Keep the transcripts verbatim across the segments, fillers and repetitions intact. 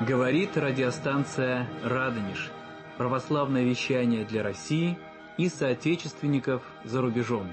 Говорит радиостанция «Радонеж». Православное вещание для России и соотечественников за рубежом.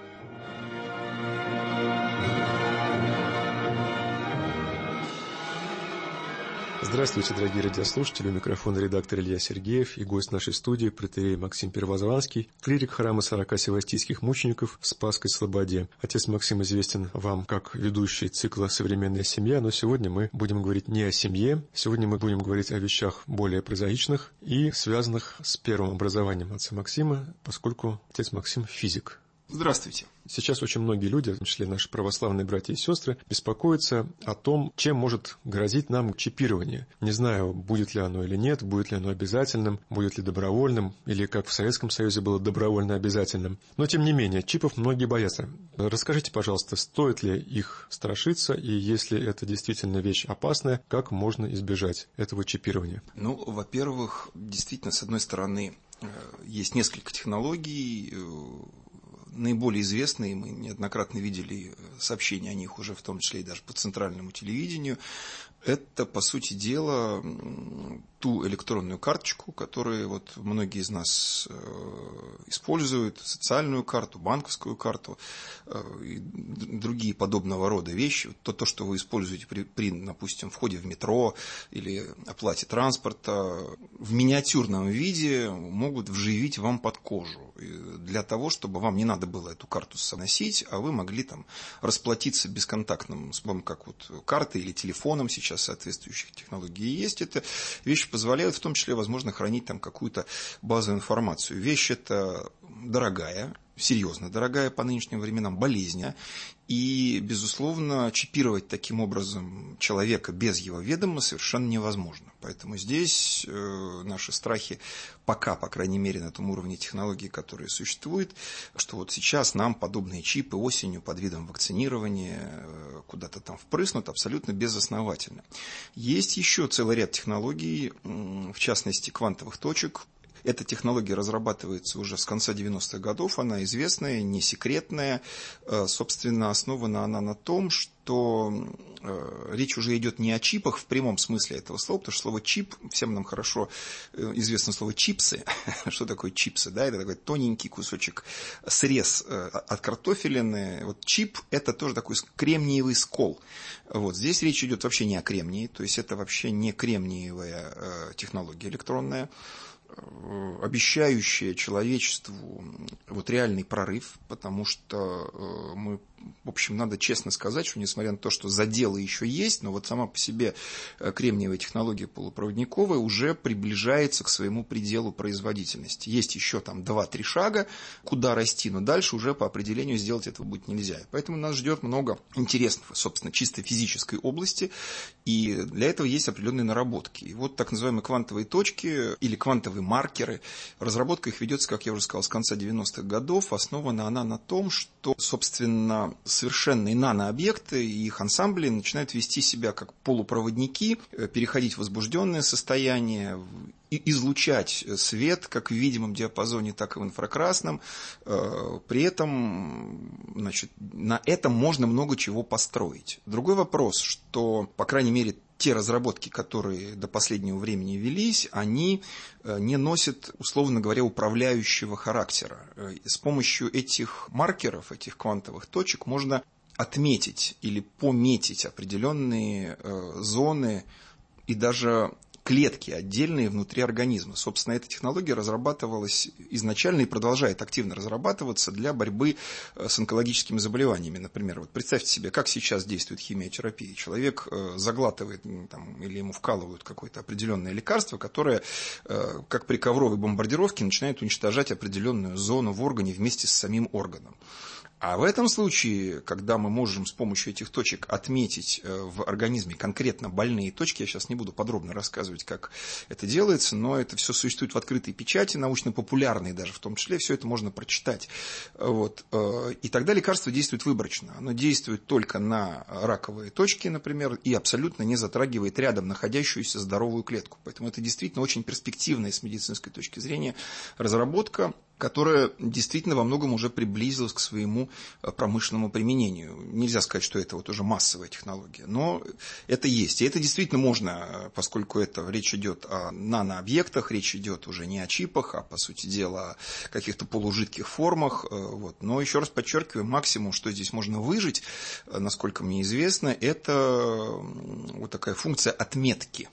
Здравствуйте, дорогие радиослушатели. У микрофона редактор Илья Сергеев и гость нашей студии протоиерей Максим Первозванский, клирик храма сорока севастийских мучеников в Спасской Слободе. Отец Максим известен вам как ведущий цикла «Современная семья», но сегодня мы будем говорить не о семье, сегодня мы будем говорить о вещах более прозаичных и связанных с первым образованием отца Максима, поскольку отец Максим физик. Здравствуйте. Сейчас очень многие люди, в том числе наши православные братья и сестры, беспокоятся о том, чем может грозить нам чипирование. Не знаю, будет ли оно или нет, будет ли оно обязательным, будет ли добровольным, или как в Советском Союзе было добровольно обязательным. Но, тем не менее, чипов многие боятся. Расскажите, пожалуйста, стоит ли их страшиться, и если это действительно вещь опасная, как можно избежать этого чипирования? Ну, во-первых, действительно, с одной стороны, есть несколько технологий. Наиболее известные, мы неоднократно видели сообщения о них уже, в том числе и даже по центральному телевидению, это, по сути дела, ту электронную карточку, которую вот многие из нас используют, социальную карту, банковскую карту и другие подобного рода вещи. То, то что вы используете при, при, допустим, входе в метро или оплате транспорта, в миниатюрном виде могут вживить вам под кожу для того, чтобы вам не надо было эту карту носить, а вы могли там расплатиться бесконтактным способом, как вот картой или телефоном сейчас. Соответствующих технологий есть. Эта вещь позволяет в том числе, возможно, хранить там какую-то базовую информацию. Вещь эта дорогая, серьезно дорогая по нынешним временам, болезнь. И, безусловно, чипировать таким образом человека без его ведома совершенно невозможно. Поэтому здесь э, наши страхи пока, по крайней мере, на том уровне технологий, которые существуют, что вот сейчас нам подобные чипы осенью под видом вакцинирования э, куда-то там впрыснут абсолютно безосновательно. Есть еще целый ряд технологий, э, в частности, квантовых точек. Эта технология разрабатывается уже с конца девяностых годов, она известная, не секретная. Собственно, основана она на том, что речь уже идет не о чипах в прямом смысле этого слова, потому что слово чип, всем нам хорошо известно слово чипсы. Что такое чипсы? Да, это такой тоненький кусочек, срез от картофелины. Вот чип – это тоже такой кремниевый скол. Вот. Здесь речь идет вообще не о кремнии, то есть это вообще не кремниевая технология электронная, обещающая человечеству вот реальный прорыв, потому что мы, в общем, надо честно сказать, что несмотря на то, что заделы еще есть, но вот сама по себе кремниевая технология полупроводниковая уже приближается к своему пределу производительности. Есть еще там два-три шага, куда расти, но дальше уже по определению сделать этого будет нельзя. Поэтому нас ждет много интересного, собственно, чисто физической области, и для этого есть определенные наработки. И вот так называемые квантовые точки или квантовые маркеры, разработка их ведется, как я уже сказал, с конца девяностых годов. Основана она на том, что, собственно, совершенные нанообъекты и их ансамбли начинают вести себя как полупроводники, переходить в возбужденное состояние, и излучать свет как в видимом диапазоне, так и в инфракрасном. При этом, значит, на этом можно много чего построить. Другой вопрос, что, по крайней мере, те разработки, которые до последнего времени велись, они не носят, условно говоря, управляющего характера. С помощью этих маркеров, этих квантовых точек можно отметить или пометить определенные зоны и даже клетки отдельные внутри организма. Собственно, эта технология разрабатывалась изначально и продолжает активно разрабатываться для борьбы с онкологическими заболеваниями. Например, вот представьте себе, как сейчас действует химиотерапия. Человек заглатывает там, или ему вкалывают какое-то определенное лекарство, которое, как при ковровой бомбардировке, начинает уничтожать определенную зону в органе вместе с самим органом. А в этом случае, когда мы можем с помощью этих точек отметить в организме конкретно больные точки, я сейчас не буду подробно рассказывать, как это делается, но это все существует в открытой печати, научно-популярной даже в том числе, все это можно прочитать. Вот. И тогда лекарство действует выборочно. Оно действует только на раковые точки, например, и абсолютно не затрагивает рядом находящуюся здоровую клетку. Поэтому это действительно очень перспективная с медицинской точки зрения разработка, которая действительно во многом уже приблизилась к своему промышленному применению. Нельзя сказать, что это вот уже массовая технология, но это есть. И это действительно можно, поскольку это речь идет о нанообъектах, речь идет уже не о чипах, а, по сути дела, о каких-то полужидких формах. Вот. Но еще раз подчеркиваю, максимум, что здесь можно выжить, насколько мне известно, это вот такая функция отметки.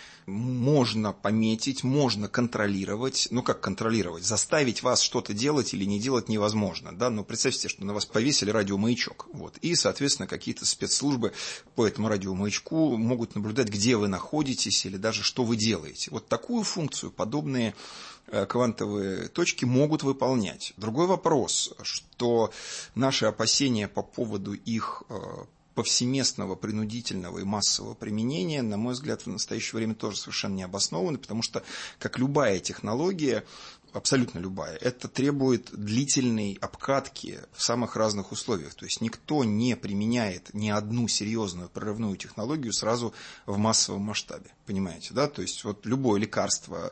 Можно пометить, можно контролировать. Ну, как контролировать? Заставить вас что-то делать или не делать невозможно. Да? Но представьте, что на вас повесили радиомаячок. Вот. И, соответственно, какие-то спецслужбы по этому радиомаячку могут наблюдать, где вы находитесь или даже что вы делаете. Вот такую функцию подобные квантовые точки могут выполнять. Другой вопрос, что наши опасения по поводу их повсеместного, принудительного и массового применения, на мой взгляд, в настоящее время тоже совершенно не обоснованы, потому что, как любая технология, абсолютно любая, это требует длительной обкатки в самых разных условиях. То есть никто не применяет ни одну серьезную прорывную технологию сразу в массовом масштабе. Понимаете, да? То есть вот любое лекарство,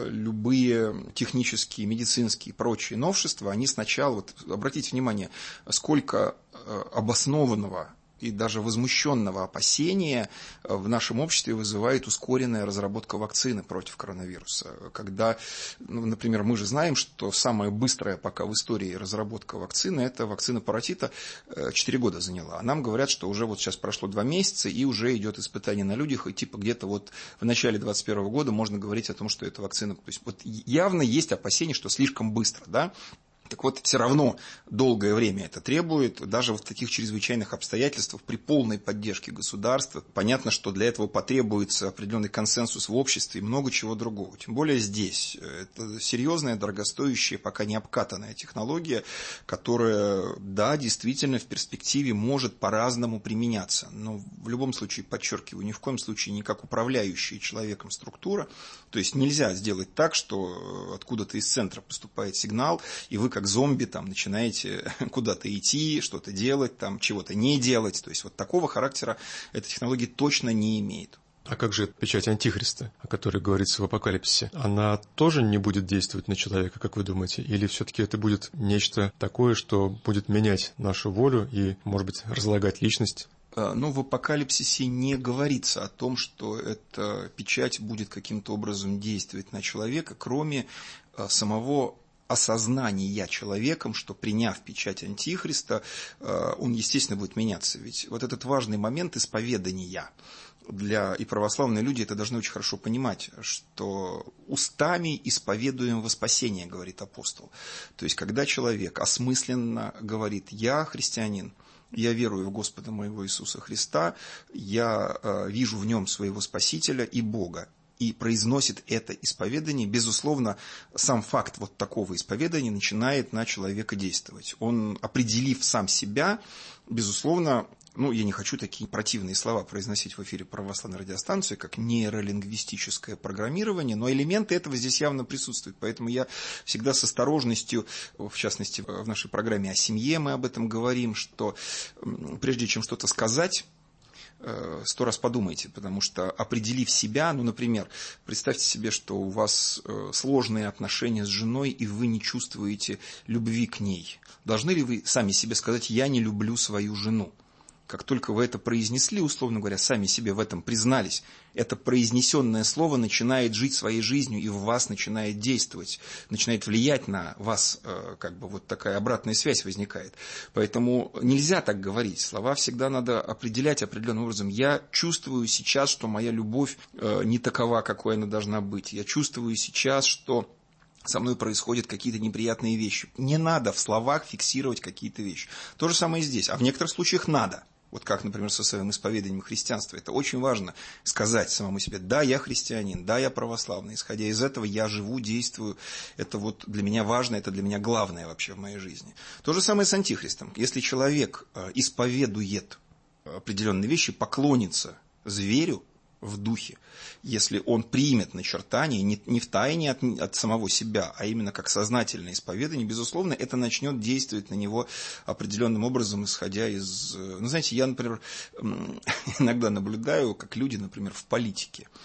любые технические, медицинские и прочие новшества, они сначала, вот обратите внимание, сколько обоснованного и даже возмущенного опасения в нашем обществе вызывает ускоренная разработка вакцины против коронавируса. Когда, ну, например, мы же знаем, что самая быстрая пока в истории разработка вакцины, это вакцина паротита, четыре года заняла. А нам говорят, что уже вот сейчас прошло два месяца, и уже идет испытание на людях, и типа где-то вот в начале двадцать первого года можно говорить о том, что эта вакцина... То есть вот явно есть опасения, что слишком быстро, да? Так вот, все равно долгое время это требует, даже в таких чрезвычайных обстоятельствах, при полной поддержке государства. Понятно, что для этого потребуется определенный консенсус в обществе и много чего другого. Тем более здесь. Это серьезная, дорогостоящая, пока не обкатанная технология, которая, да, действительно в перспективе может по-разному применяться. Но в любом случае, подчеркиваю, ни в коем случае не как управляющая человеком структура. То есть нельзя сделать так, что откуда-то из центра поступает сигнал, и вы как зомби там начинаете куда-то идти, что-то делать, там, чего-то не делать. То есть вот такого характера эта технология точно не имеет. А как же печать Антихриста, о которой говорится в Апокалипсисе? Она тоже не будет действовать на человека, как вы думаете? Или все-таки это будет нечто такое, что будет менять нашу волю и, может быть, разлагать личность? Но в Апокалипсисе не говорится о том, что эта печать будет каким-то образом действовать на человека, кроме самого осознания человеком, что, приняв печать Антихриста, он, естественно, будет меняться. Ведь вот этот важный момент исповедания для и православные люди это должны очень хорошо понимать, что устами исповедуем во спасение, говорит апостол. То есть, когда человек осмысленно говорит: «Я христианин, я верую в Господа моего Иисуса Христа, я э, вижу в нем своего Спасителя и Бога», и произносит это исповедание, безусловно, сам факт вот такого исповедания начинает на человека действовать. Он, определив сам себя, безусловно, ну, я не хочу такие противные слова произносить в эфире православной радиостанции, как нейролингвистическое программирование, но элементы этого здесь явно присутствуют. Поэтому я всегда с осторожностью, в частности, в нашей программе о семье мы об этом говорим, что прежде чем что-то сказать, сто раз подумайте, потому что, определив себя, ну, например, представьте себе, что у вас сложные отношения с женой, и вы не чувствуете любви к ней. Должны ли вы сами себе сказать: «Я не люблю свою жену»? Как только вы это произнесли, условно говоря, сами себе в этом признались, это произнесенное слово начинает жить своей жизнью и в вас начинает действовать, начинает влиять на вас, как бы вот такая обратная связь возникает. Поэтому нельзя так говорить. Слова всегда надо определять определенным образом. Я чувствую сейчас, что моя любовь не такова, какой она должна быть. Я чувствую сейчас, что со мной происходят какие-то неприятные вещи. Не надо в словах фиксировать какие-то вещи. То же самое и здесь. А в некоторых случаях надо. Вот как, например, со своим исповеданием христианства. Это очень важно сказать самому себе: да, я христианин, да, я православный. Исходя из этого я живу, действую. Это вот для меня важно, это для меня главное вообще в моей жизни. То же самое с Антихристом. Если человек исповедует определенные вещи, поклонится зверю в духе, если он примет начертание не, не в тайне от, от самого себя, а именно как сознательное исповедание, безусловно, это начнет действовать на него определенным образом, исходя из... Ну, знаете, я, например, иногда наблюдаю, как люди, например, в политике.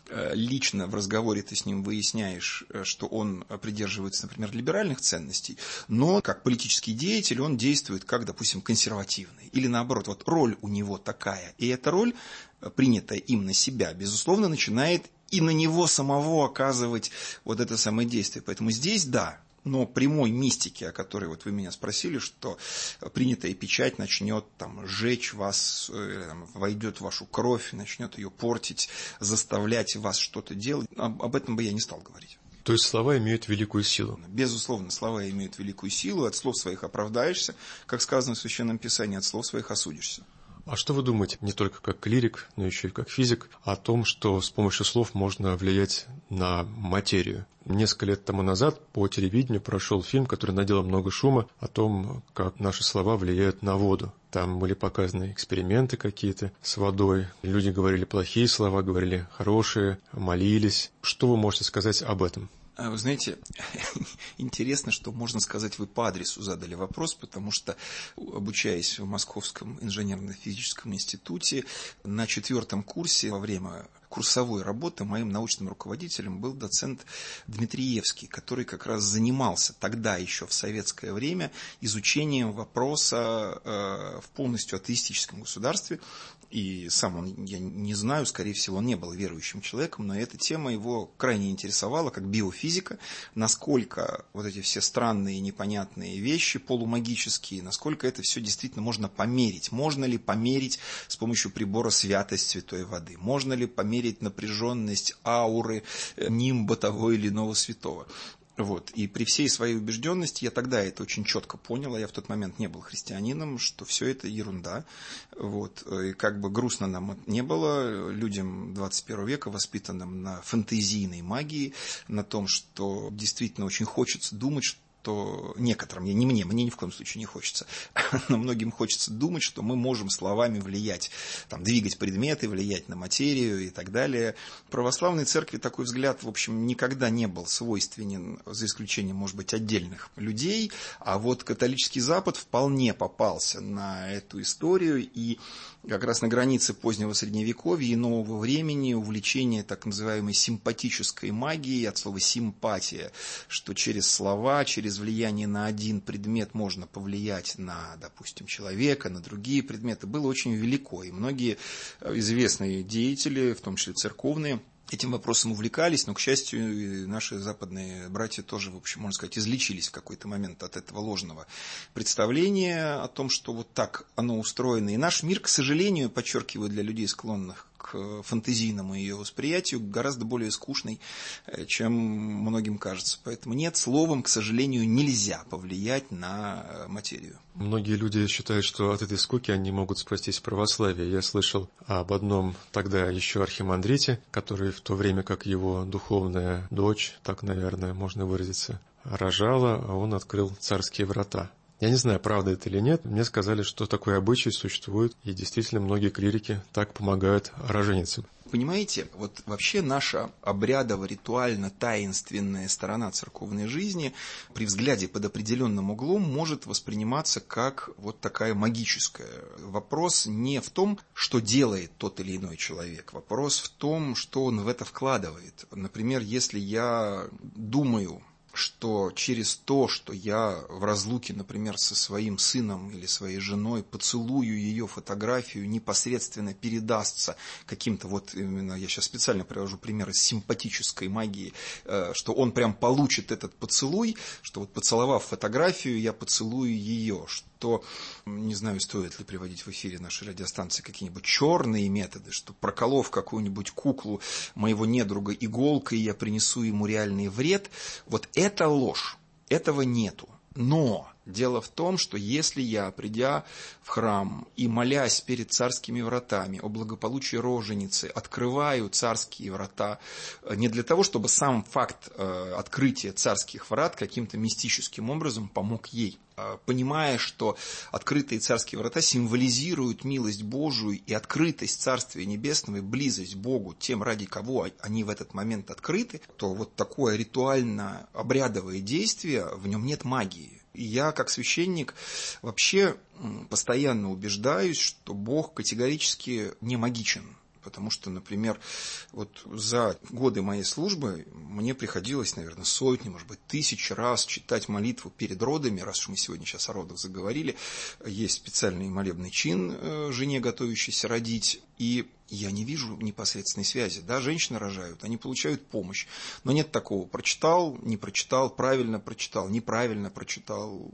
лично в разговоре ты с ним выясняешь, что он придерживается, например, либеральных ценностей, но как политический деятель он действует как, допустим, консервативный. Или наоборот, вот роль у него такая. И эта роль, принятая им на себя, безусловно, начинает и на него самого оказывать вот это самое действие. Поэтому здесь да. Но прямой мистики, о которой вот вы меня спросили, что принятая печать начнет там сжечь вас, там, войдет в вашу кровь, начнет ее портить, заставлять вас что-то делать, об, об этом бы я не стал говорить. То есть слова имеют великую силу? Безусловно, слова имеют великую силу, от слов своих оправдаешься, как сказано в Священном Писании, от слов своих осудишься. А что вы думаете, не только как клирик, но еще и как физик, о том, что с помощью слов можно влиять на материю? Несколько лет тому назад по телевидению прошел фильм, который наделал много шума, о том, как наши слова влияют на воду. Там были показаны эксперименты какие-то с водой. Люди говорили плохие слова, говорили хорошие, молились. Что вы можете сказать об этом? Вы знаете, интересно, что, можно сказать, вы по адресу задали вопрос, потому что, обучаясь в Московском инженерно-физическом институте, на четвертом курсе во время курсовой работы моим научным руководителем был доцент Дмитриевский, который как раз занимался тогда еще в советское время изучением вопроса э, в полностью атеистическом государстве. И сам он, я не знаю, скорее всего, он не был верующим человеком, но эта тема его крайне интересовала, как биофизика, насколько вот эти все странные, непонятные вещи, полумагические, насколько это все действительно можно померить. Можно ли померить с помощью прибора святость святой воды? Можно ли померить напряженность ауры нимба того или иного святого? Вот. И при всей своей убежденности, я тогда это очень четко понял, а я в тот момент не был христианином, что все это ерунда. Вот. И как бы грустно нам не было, людям двадцать первого века, воспитанным на фэнтезийной магии, на том, что действительно очень хочется думать, что то некоторым, не мне, мне ни в коем случае не хочется, но многим хочется думать, что мы можем словами влиять, там, двигать предметы, влиять на материю и так далее. В православной церкви такой взгляд, в общем, никогда не был свойственен, за исключением, может быть, отдельных людей, а вот католический Запад вполне попался на эту историю, и как раз на границе позднего Средневековья и нового времени увлечение так называемой симпатической магией, от слова симпатия, что через слова, через влияние на один предмет можно повлиять на, допустим, человека, на другие предметы, было очень велико. И многие известные деятели, в том числе церковные, этим вопросом увлекались, но, к счастью, наши западные братья тоже, в общем, можно сказать, излечились в какой-то момент от этого ложного представления о том, что вот так оно устроено. И наш мир, к сожалению, подчеркиваю, для людей, склонных к фантазийному ее восприятию, гораздо более скучный, чем многим кажется. Поэтому нет, словом, к сожалению, нельзя повлиять на материю. Многие люди считают, что от этой скуки они могут спастись в православии. Я слышал об одном тогда еще архимандрите, который в то время как его духовная дочь, так, наверное, можно выразиться, рожала, а он открыл царские врата. Я не знаю, правда это или нет, мне сказали, что такой обычай существует, и действительно многие клирики так помогают роженицам. Понимаете, вот вообще наша обрядово-ритуально-таинственная сторона церковной жизни при взгляде под определенным углом может восприниматься как вот такая магическая. Вопрос не в том, что делает тот или иной человек, вопрос в том, что он в это вкладывает. Например, если я думаю, что через то, что я в разлуке, например, со своим сыном или своей женой поцелую ее фотографию, непосредственно передастся каким-то, вот именно я сейчас специально привожу пример из симпатической магии, что он прям получит этот поцелуй, что вот поцеловав фотографию, я поцелую ее, что, не знаю, стоит ли приводить в эфире нашей радиостанции какие-нибудь черные методы, что проколов какую-нибудь куклу моего недруга иголкой, я принесу ему реальный вред, вот это ложь, этого нету. Но дело в том, что если я, придя в храм и молясь перед царскими вратами о благополучии роженицы, открываю царские врата не для того, чтобы сам факт э, открытия царских врат каким-то мистическим образом помог ей, э, понимая, что открытые царские врата символизируют милость Божию и открытость Царствия Небесного, и близость Богу, тем, ради кого они в этот момент открыты, то вот такое ритуально-обрядовое действие, в нем нет магии. Я, как священник, вообще постоянно убеждаюсь, что Бог категорически не магичен. Потому что, например, вот за годы моей службы мне приходилось, наверное, сотни, может быть, тысячи раз читать молитву перед родами. Раз уж мы сегодня сейчас о родах заговорили, есть специальный молебный чин жене, готовящейся родить. И я не вижу непосредственной связи. Да, женщины рожают, они получают помощь. Но нет такого: прочитал, не прочитал, правильно прочитал, неправильно прочитал.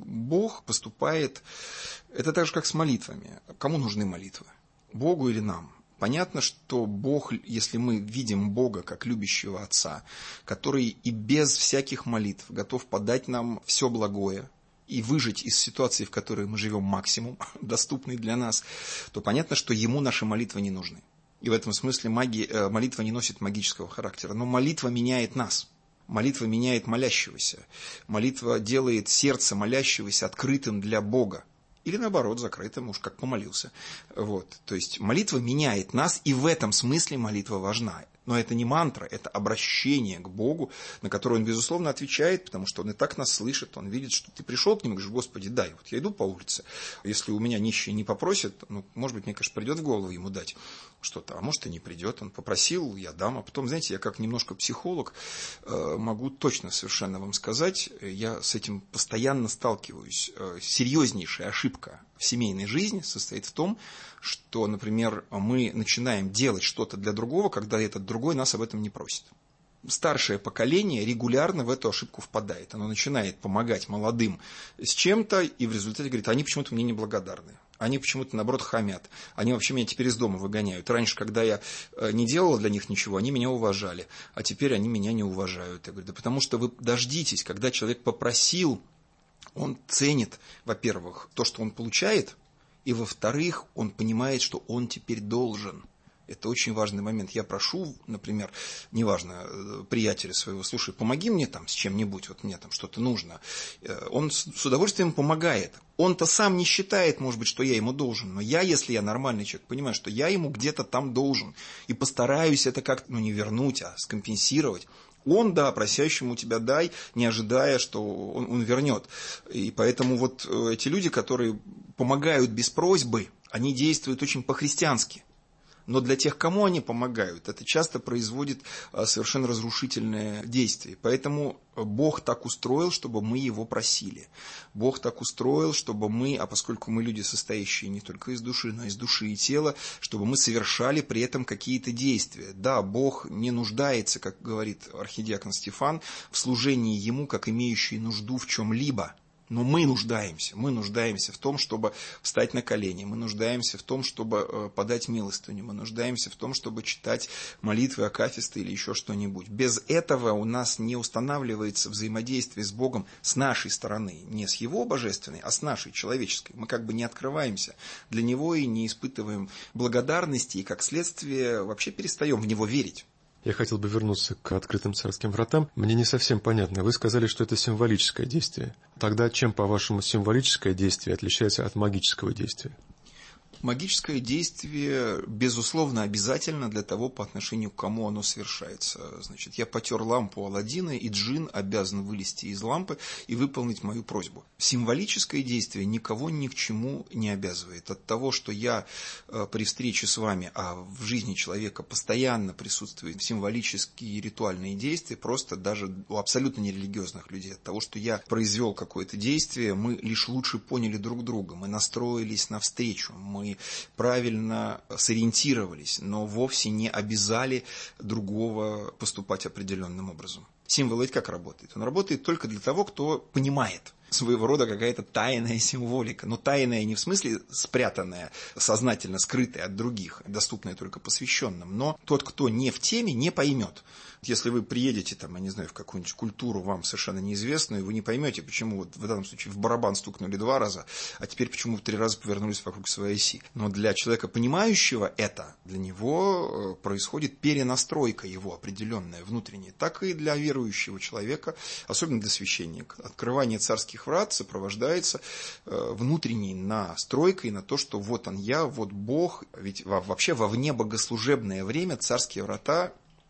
Бог поступает. Это так же, как с молитвами. Кому нужны молитвы? Богу или нам? Понятно, что Бог, если мы видим Бога как любящего Отца, который и без всяких молитв готов подать нам все благое и выжить из ситуации, в которой мы живем, максимум, доступный для нас, то понятно, что Ему наши молитвы не нужны. И в этом смысле магия, молитва не носит магического характера. Но молитва меняет нас. Молитва меняет молящегося. Молитва делает сердце молящегося открытым для Бога. Или наоборот, закрытым, уж как помолился. Вот. То есть молитва меняет нас, и в этом смысле молитва важна. Но это не мантра, это обращение к Богу, на которое Он, безусловно, отвечает, потому что Он и так нас слышит, Он видит, что ты пришел к Нему, говоришь: Господи, дай. Вот я иду по улице, если у меня нищий не попросит, ну, может быть, мне, конечно, придет в голову ему дать что-то, а может, и не придет. Он попросил, я дам. А потом, знаете, я как немножко психолог могу точно совершенно вам сказать, я с этим постоянно сталкиваюсь. Серьезнейшая ошибка в семейной жизни состоит в том, что, например, мы начинаем делать что-то для другого, когда этот другой нас об этом не просит. Старшее поколение регулярно в эту ошибку впадает. Оно начинает помогать молодым с чем-то, и в результате говорит: они почему-то мне неблагодарны. Они почему-то, наоборот, хамят. Они вообще меня теперь из дома выгоняют. Раньше, когда я не делала для них ничего, они меня уважали. А теперь они меня не уважают. Я говорю: да потому что вы дождитесь, когда человек попросил, он ценит, во-первых, то, что он получает, и, во-вторых, он понимает, что он теперь должен. Это очень важный момент. Я прошу, например, неважно, приятеля своего: слушай, помоги мне там с чем-нибудь, вот мне там что-то нужно. Он с удовольствием помогает. Он-то сам не считает, может быть, что я ему должен. Но я, если я нормальный человек, понимаю, что я ему где-то там должен. И постараюсь это как-то, ну, не вернуть, а скомпенсировать. Он, да, просящему тебя дай, не ожидая, что он, он вернет. И поэтому вот эти люди, которые помогают без просьбы, они действуют очень по-христиански. Но для тех, кому они помогают, это часто производит совершенно разрушительное действие. Поэтому Бог так устроил, чтобы мы Его просили. Бог так устроил, чтобы мы, а поскольку мы люди, состоящие не только из души, но и из души и тела, чтобы мы совершали при этом какие-то действия. Да, Бог не нуждается, как говорит архидиакон Стефан, в служении Ему, как имеющий нужду в чем-либо. Но мы нуждаемся, мы нуждаемся в том, чтобы встать на колени, мы нуждаемся в том, чтобы подать милостыню, мы нуждаемся в том, чтобы читать молитвы, акафисты или еще что-нибудь. Без этого у нас не устанавливается взаимодействие с Богом с нашей стороны, не с Его божественной, а с нашей человеческой. Мы как бы не открываемся для Него и не испытываем благодарности, и как следствие вообще перестаем в Него верить. Я хотел бы вернуться к открытым царским вратам. Мне не совсем понятно. Вы сказали, что это символическое действие. Тогда чем, по-вашему, символическое действие отличается от магического действия? Магическое действие, безусловно, обязательно для того, по отношению к кому оно совершается. Значит, я потер лампу Аладдина, и джин обязан вылезти из лампы и выполнить мою просьбу. Символическое действие никого ни к чему не обязывает. От того, что я при встрече с вами, а в жизни человека постоянно присутствуют символические ритуальные действия, просто даже у абсолютно нерелигиозных людей, от того, что я произвел какое-то действие, мы лишь лучше поняли друг друга, мы настроились навстречу, мы правильно сориентировались, но вовсе не обязали другого поступать определенным образом. Символ ведь как работает? Он работает только для того, кто понимает. Своего рода какая-то тайная символика. Но тайная не в смысле спрятанная, сознательно скрытая от других, доступная только посвященным. Но тот, кто не в теме, не поймет. Если вы приедете, там, я не знаю, в какую-нибудь культуру вам совершенно неизвестную, вы не поймете, почему вот в данном случае в барабан стукнули два раза, а теперь почему в три раза повернулись вокруг своей оси. Но для человека, понимающего это, для него происходит перенастройка его определенная, внутренняя. Так и для верующего человека, особенно для священника. Открывание царских врат сопровождается внутренней настройкой на то, что вот он я, вот Бог. Ведь вообще во внебогослужебное время царские врата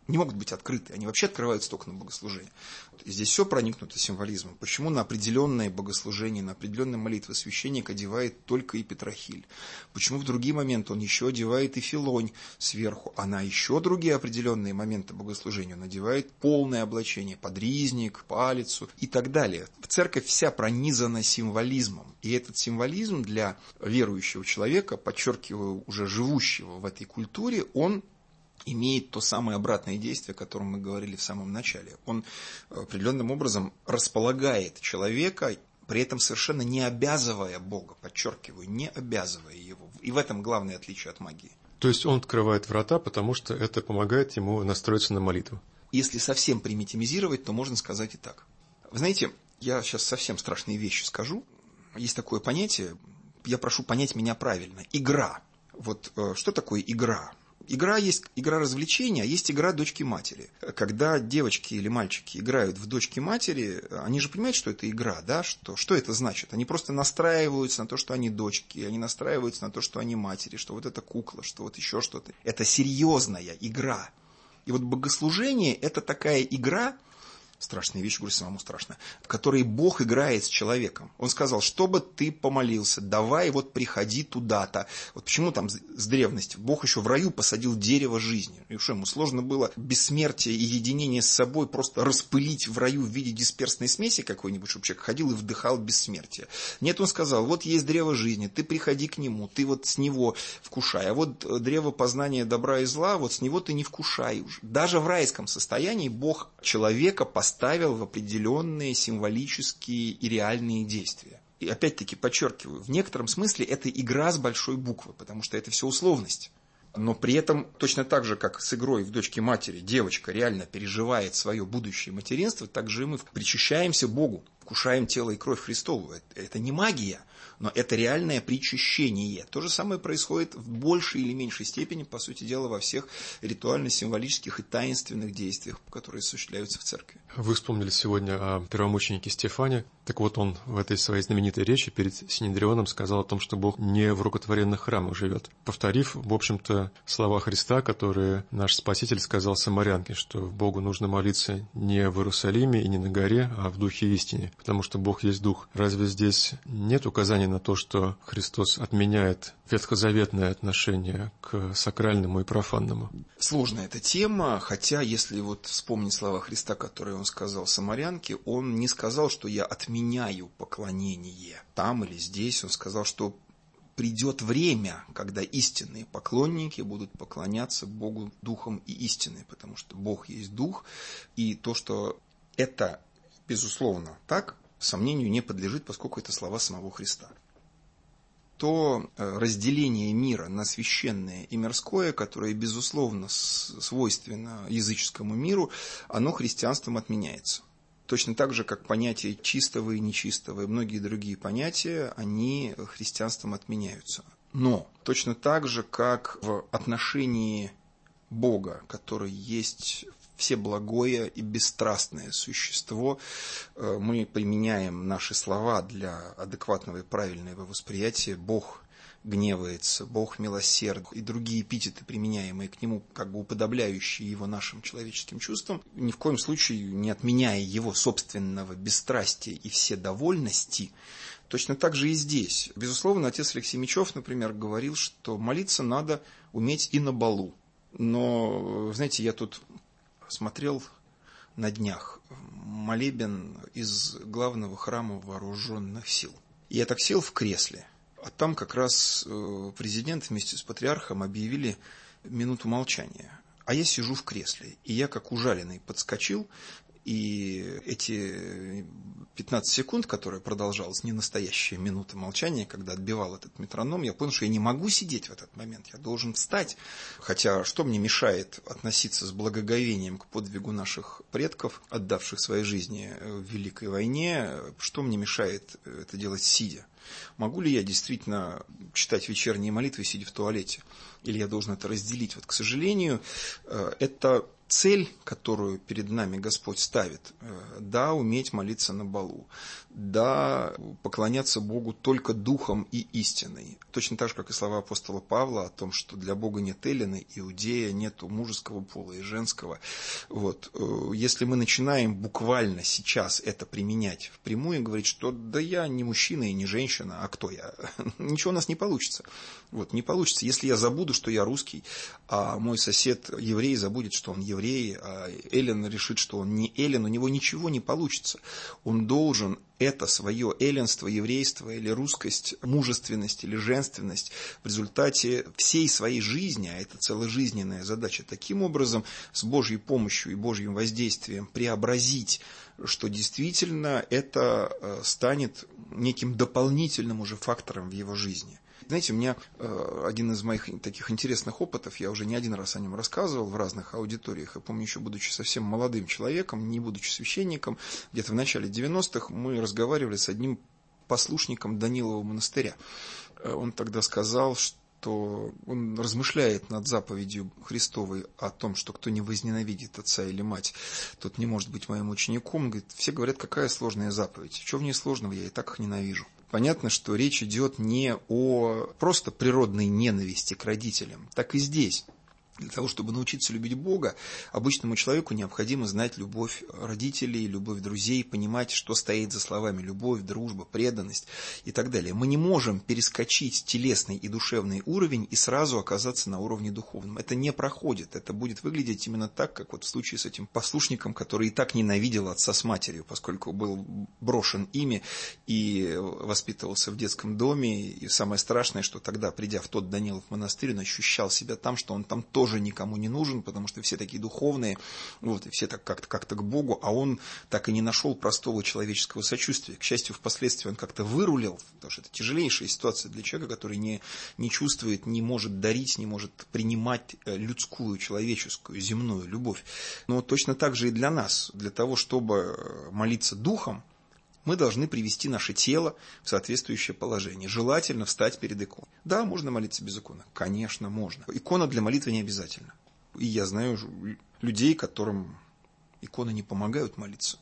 не могут быть открыты, они вообще открываются только на богослужение. И здесь все проникнуто символизмом. Почему на определенное богослужение, на определенные молитвы священник одевает только и Петрохиль? Почему в другие моменты он еще одевает и Филонь сверху, а на еще другие определенные моменты богослужения он одевает полное облачение, подризник, палицу и так далее. Церковь вся пронизана символизмом. И этот символизм для верующего человека, подчеркиваю, уже живущего в этой культуре, он имеет то самое обратное действие, о котором мы говорили в самом начале. Он определенным образом располагает человека, при этом совершенно не обязывая Бога, подчеркиваю, не обязывая его. И в этом главное отличие от магии. То есть он открывает врата, потому что это помогает ему настроиться на молитву. Если совсем примитивизировать, то можно сказать и так. Вы знаете, я сейчас совсем страшные вещи скажу. Есть такое понятие, я прошу понять меня правильно, игра. Вот что такое игра? Игра есть игра развлечения, а есть игра дочки-матери. Когда девочки или мальчики играют в дочки-матери, они же понимают, что это игра, да? Что, что это значит? Они просто настраиваются на то, что они дочки, они настраиваются на то, что они матери, что вот это кукла, что вот еще что-то. Это серьезная игра. И вот богослужение – это такая игра, страшная вещь, говорю, самому страшно, в которой Бог играет с человеком. Он сказал, чтобы ты помолился, давай вот приходи туда-то. Вот почему там с древности Бог еще в раю посадил дерево жизни. И что, ему сложно было бессмертие и единение с собой просто распылить в раю в виде дисперсной смеси какой-нибудь, чтобы человек ходил и вдыхал бессмертие. Нет, он сказал, вот есть древо жизни, ты приходи к нему, ты вот с него вкушай. А вот древо познания добра и зла, вот с него ты не вкушай уже. Даже в райском состоянии Бог человека поставил ставил в определенные символические и реальные действия. И опять-таки подчеркиваю, в некотором смысле это игра с большой буквы, потому что это все условность. Но при этом точно так же, как с игрой в дочки-матери девочка реально переживает свое будущее материнство, так же и мы причащаемся Богу, вкушаем тело и кровь Христову. Это не магия, но это реальное причащение. То же самое происходит в большей или меньшей степени, по сути дела, во всех ритуально-символических и таинственных действиях, которые осуществляются в церкви. Вы вспомнили сегодня о первомученике Стефане. Так вот, он в этой своей знаменитой речи перед Синедрионом сказал о том, что Бог не в рукотворенных храмах живет, повторив, в общем-то, слова Христа, которые наш Спаситель сказал самарянке, что Богу нужно молиться не в Иерусалиме и не на горе, а в духе истине, потому что Бог есть дух. Разве здесь нет указания на то, что Христос отменяет ветхозаветное отношение к сакральному и профанному? Сложная эта тема, хотя, если вот вспомнить слова Христа, которые он сказал самарянке, он не сказал, что я отменяю поклонение там или здесь, он сказал, что придет время, когда истинные поклонники будут поклоняться Богу духом и истиной, потому что Бог есть дух, и то, что это, безусловно, так, сомнению не подлежит, поскольку это слова самого Христа. То разделение мира на священное и мирское, которое, безусловно, свойственно языческому миру, оно христианством отменяется. Точно так же, как понятие чистого и нечистого и многие другие понятия, они христианством отменяются. Но точно так же, как в отношении Бога, который есть всеблагое и бесстрастное существо, мы применяем наши слова для адекватного и правильного восприятия. Бог гневается, Бог милосерд и другие эпитеты, применяемые к нему, как бы уподобляющие его нашим человеческим чувствам, ни в коем случае не отменяя его собственного бесстрастия и вседовольности. Точно так же и здесь. Безусловно, отец Алексей Мечев, например, говорил, что молиться надо уметь и на балу. Но, знаете, я тут смотрел на днях молебен из главного храма вооруженных сил. Я так сел в кресле, а там как раз президент вместе с патриархом объявили минуту молчания. А я сижу в кресле, и я как ужаленный подскочил, и эти пятнадцать секунд, которые продолжалась не настоящая минута молчания, когда отбивал этот метроном, я понял, что я не могу сидеть в этот момент, я должен встать. Хотя что мне мешает относиться с благоговением к подвигу наших предков, отдавших своей жизни в Великой войне, что мне мешает это делать сидя? Могу ли я действительно читать вечерние молитвы, сидя в туалете? Или я должен это разделить? Вот, к сожалению, это цель, которую перед нами Господь ставит, да, уметь молиться на балу, да, поклоняться Богу только духом и истиной. Точно так же, как и слова апостола Павла о том, что для Бога нет эллина, иудея, нету мужеского пола и женского. Вот. Если мы начинаем буквально сейчас это применять впрямую и говорить, что да я не мужчина и не женщина, а кто я? Ничего у нас не получится. Вот, не получится. Если я забуду, что я русский, а мой сосед еврей забудет, что он еврей, а эллин решит, что он не эллин, у него ничего не получится. Он должен это свое эллинство, еврейство или русскость, мужественность или женственность в результате всей своей жизни, а это целожизненная задача, таким образом с Божьей помощью и Божьим воздействием преобразить, что действительно это станет неким дополнительным уже фактором в его жизни. Знаете, у меня э, один из моих таких интересных опытов, я уже не один раз о нем рассказывал в разных аудиториях. Я помню, еще будучи совсем молодым человеком, не будучи священником, где-то в начале девяностых мы разговаривали с одним послушником Данилова монастыря. Он тогда сказал, что он размышляет над заповедью Христовой о том, что кто не возненавидит отца или мать, тот не может быть моим учеником. Он говорит, все говорят, какая сложная заповедь. Что в ней сложного, я и так их ненавижу. Понятно, что речь идет не о просто природной ненависти к родителям, так и здесь. Для того, чтобы научиться любить Бога, обычному человеку необходимо знать любовь родителей, любовь друзей, понимать, что стоит за словами любовь, дружба, преданность и так далее. Мы не можем перескочить телесный и душевный уровень и сразу оказаться на уровне духовном. Это не проходит. Это будет выглядеть именно так, как вот в случае с этим послушником, который и так ненавидел отца с матерью, поскольку был брошен ими и воспитывался в детском доме. И самое страшное, что тогда, придя в тот Данилов монастырь, он ощущал себя там, что он там тоже никому не нужен, потому что все такие духовные, вот, и все так как-то, как-то к Богу, а он так и не нашел простого человеческого сочувствия. К счастью, впоследствии он как-то вырулил, потому что это тяжелейшая ситуация для человека, который не, не чувствует, не может дарить, не может принимать людскую, человеческую, земную любовь. Но точно так же и для нас, для того, чтобы молиться духом, мы должны привести наше тело в соответствующее положение. Желательно встать перед иконой. Да, можно молиться без иконы. Конечно, можно. Икона для молитвы не обязательно. И я знаю людей, которым иконы не помогают молиться.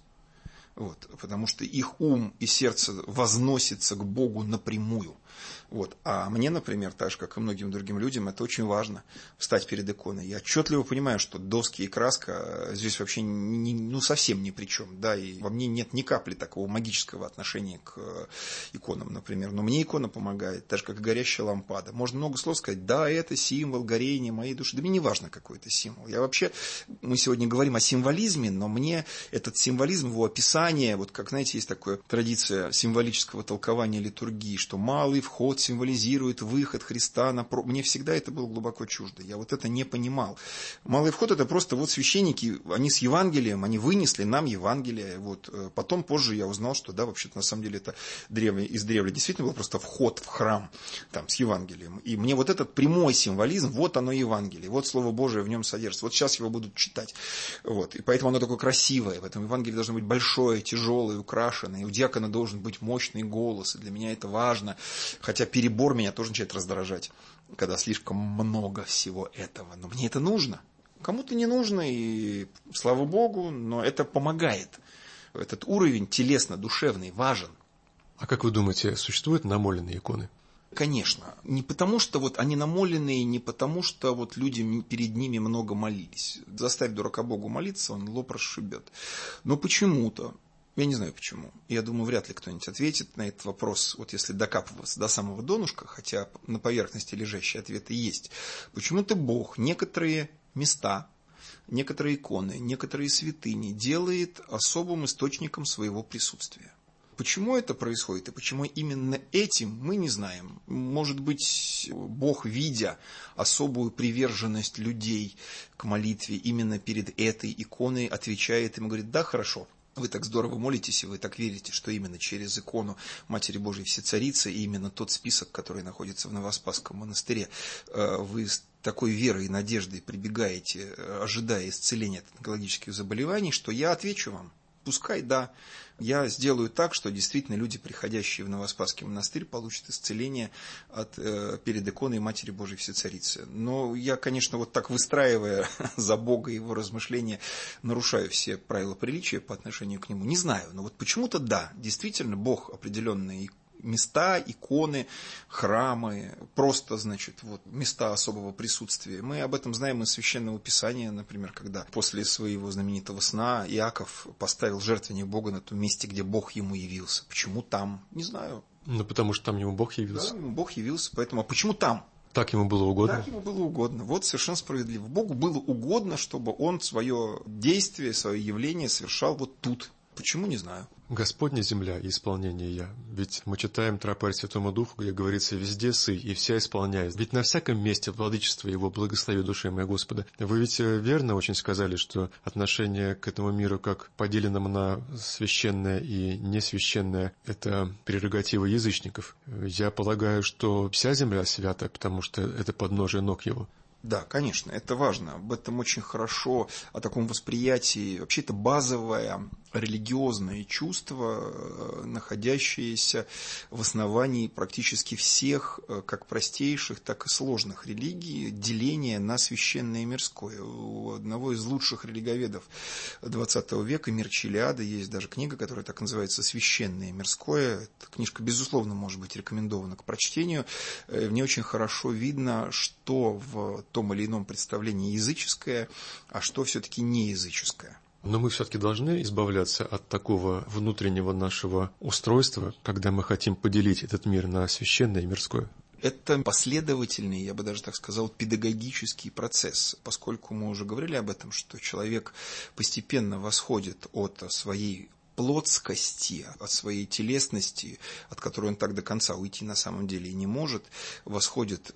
Вот, потому что их ум и сердце возносится к Богу напрямую. Вот. А мне, например, так же, как и многим другим людям, это очень важно, встать перед иконой. Я отчетливо понимаю, что доски и краска здесь вообще не, ну, совсем ни при чем. Да, и во мне нет ни капли такого магического отношения к иконам, например. Но мне икона помогает, так же, как и горящая лампада. Можно много слов сказать, да, это символ горения моей души. Да мне не важно, какой это символ. Я вообще, мы сегодня говорим о символизме, но мне этот символизм, его описание, вот как, знаете, есть такая традиция символического толкования литургии, что малый вход символизирует выход Христа на про... Мне всегда это было глубоко чуждо. Я вот это не понимал. Малый вход — это просто вот священники, они с Евангелием, они вынесли нам Евангелие. Вот. Потом, позже я узнал, что да, вообще-то на самом деле это древле, из древля действительно был просто вход в храм там, с Евангелием. И мне вот этот прямой символизм, вот оно Евангелие, вот Слово Божие в нем содержится. Вот сейчас его будут читать. Вот. И поэтому оно такое красивое. В этом Евангелии должно быть большое, тяжелое, украшенное. И у диакона должен быть мощный голос. И для меня это важно. Хотя перебор меня тоже начинает раздражать, когда слишком много всего этого. Но мне это нужно. Кому-то не нужно, и слава Богу, но это помогает. Этот уровень телесно-душевный важен. А как вы думаете, существуют намоленные иконы? Конечно. Не потому, что вот они намоленные, не потому, что вот люди перед ними много молились. Заставь дурака Богу молиться, он лоб расшибет. Но почему-то, я не знаю почему. Я думаю, вряд ли кто-нибудь ответит на этот вопрос, вот если докапываться до самого донышка, хотя на поверхности лежащие ответы есть. Почему-то Бог некоторые места, некоторые иконы, некоторые святыни делает особым источником своего присутствия. Почему это происходит и почему именно этим, мы не знаем. Может быть, Бог, видя особую приверженность людей к молитве именно перед этой иконой, отвечает им и говорит: да, хорошо. Вы так здорово молитесь, и вы так верите, что именно через икону Матери Божией Всецарицы, и именно тот список, который находится в Новоспасском монастыре, вы с такой верой и надеждой прибегаете, ожидая исцеления от онкологических заболеваний, что я отвечу вам. пускай, да, я сделаю так, что действительно люди, приходящие в Новоспасский монастырь, получат исцеление от, э, перед иконой Матери Божией Всецарицы. Но я, конечно, вот так выстраивая за Бога его размышления, нарушаю все правила приличия по отношению к нему. Не знаю, но вот почему-то да, действительно, Бог определенные места, иконы, храмы, просто, значит, вот, места особого присутствия. Мы об этом знаем из Священного Писания, например, когда после своего знаменитого сна Иаков поставил жертвенник Бога на том месте, где Бог ему явился. Почему там? Не знаю. Ну, потому что там ему Бог явился. Да, ему Бог явился, поэтому, а почему там? Так ему было угодно? Так ему было угодно. Вот совершенно справедливо. Богу было угодно, чтобы он свое действие, свое явление совершал вот тут. Почему, не знаю. Господня земля и исполнение я. Ведь мы читаем тропарь Святому Духу, где говорится: «Везде сый, и вся исполняет». Ведь на всяком месте владычество Его, благослови душе моя Господа. Вы ведь верно очень сказали, что отношение к этому миру, как поделенному на священное и несвященное, это прерогатива язычников. Я полагаю, что вся земля свята, потому что это подножие ног Его. Да, конечно, это важно. Об этом очень хорошо, о таком восприятии. Вообще это базовое религиозное чувство, находящееся в основании практически всех, как простейших, так и сложных религий, деление на священное и мирское. У одного из лучших религоведов двадцатого века, Мирчелиада, есть даже книга, которая так называется «Священное и мирское». Эта книжка, безусловно, может быть рекомендована к прочтению. В ней очень хорошо видно, что в том или ином представлении языческое, а что все-таки не языческое. Но мы все-таки должны избавляться от такого внутреннего нашего устройства, когда мы хотим поделить этот мир на священное и мирское. Это последовательный, я бы даже так сказал, педагогический процесс, поскольку мы уже говорили об этом, что человек постепенно восходит от своей плотскости, от своей телесности, от которой он так до конца уйти на самом деле и не может, восходит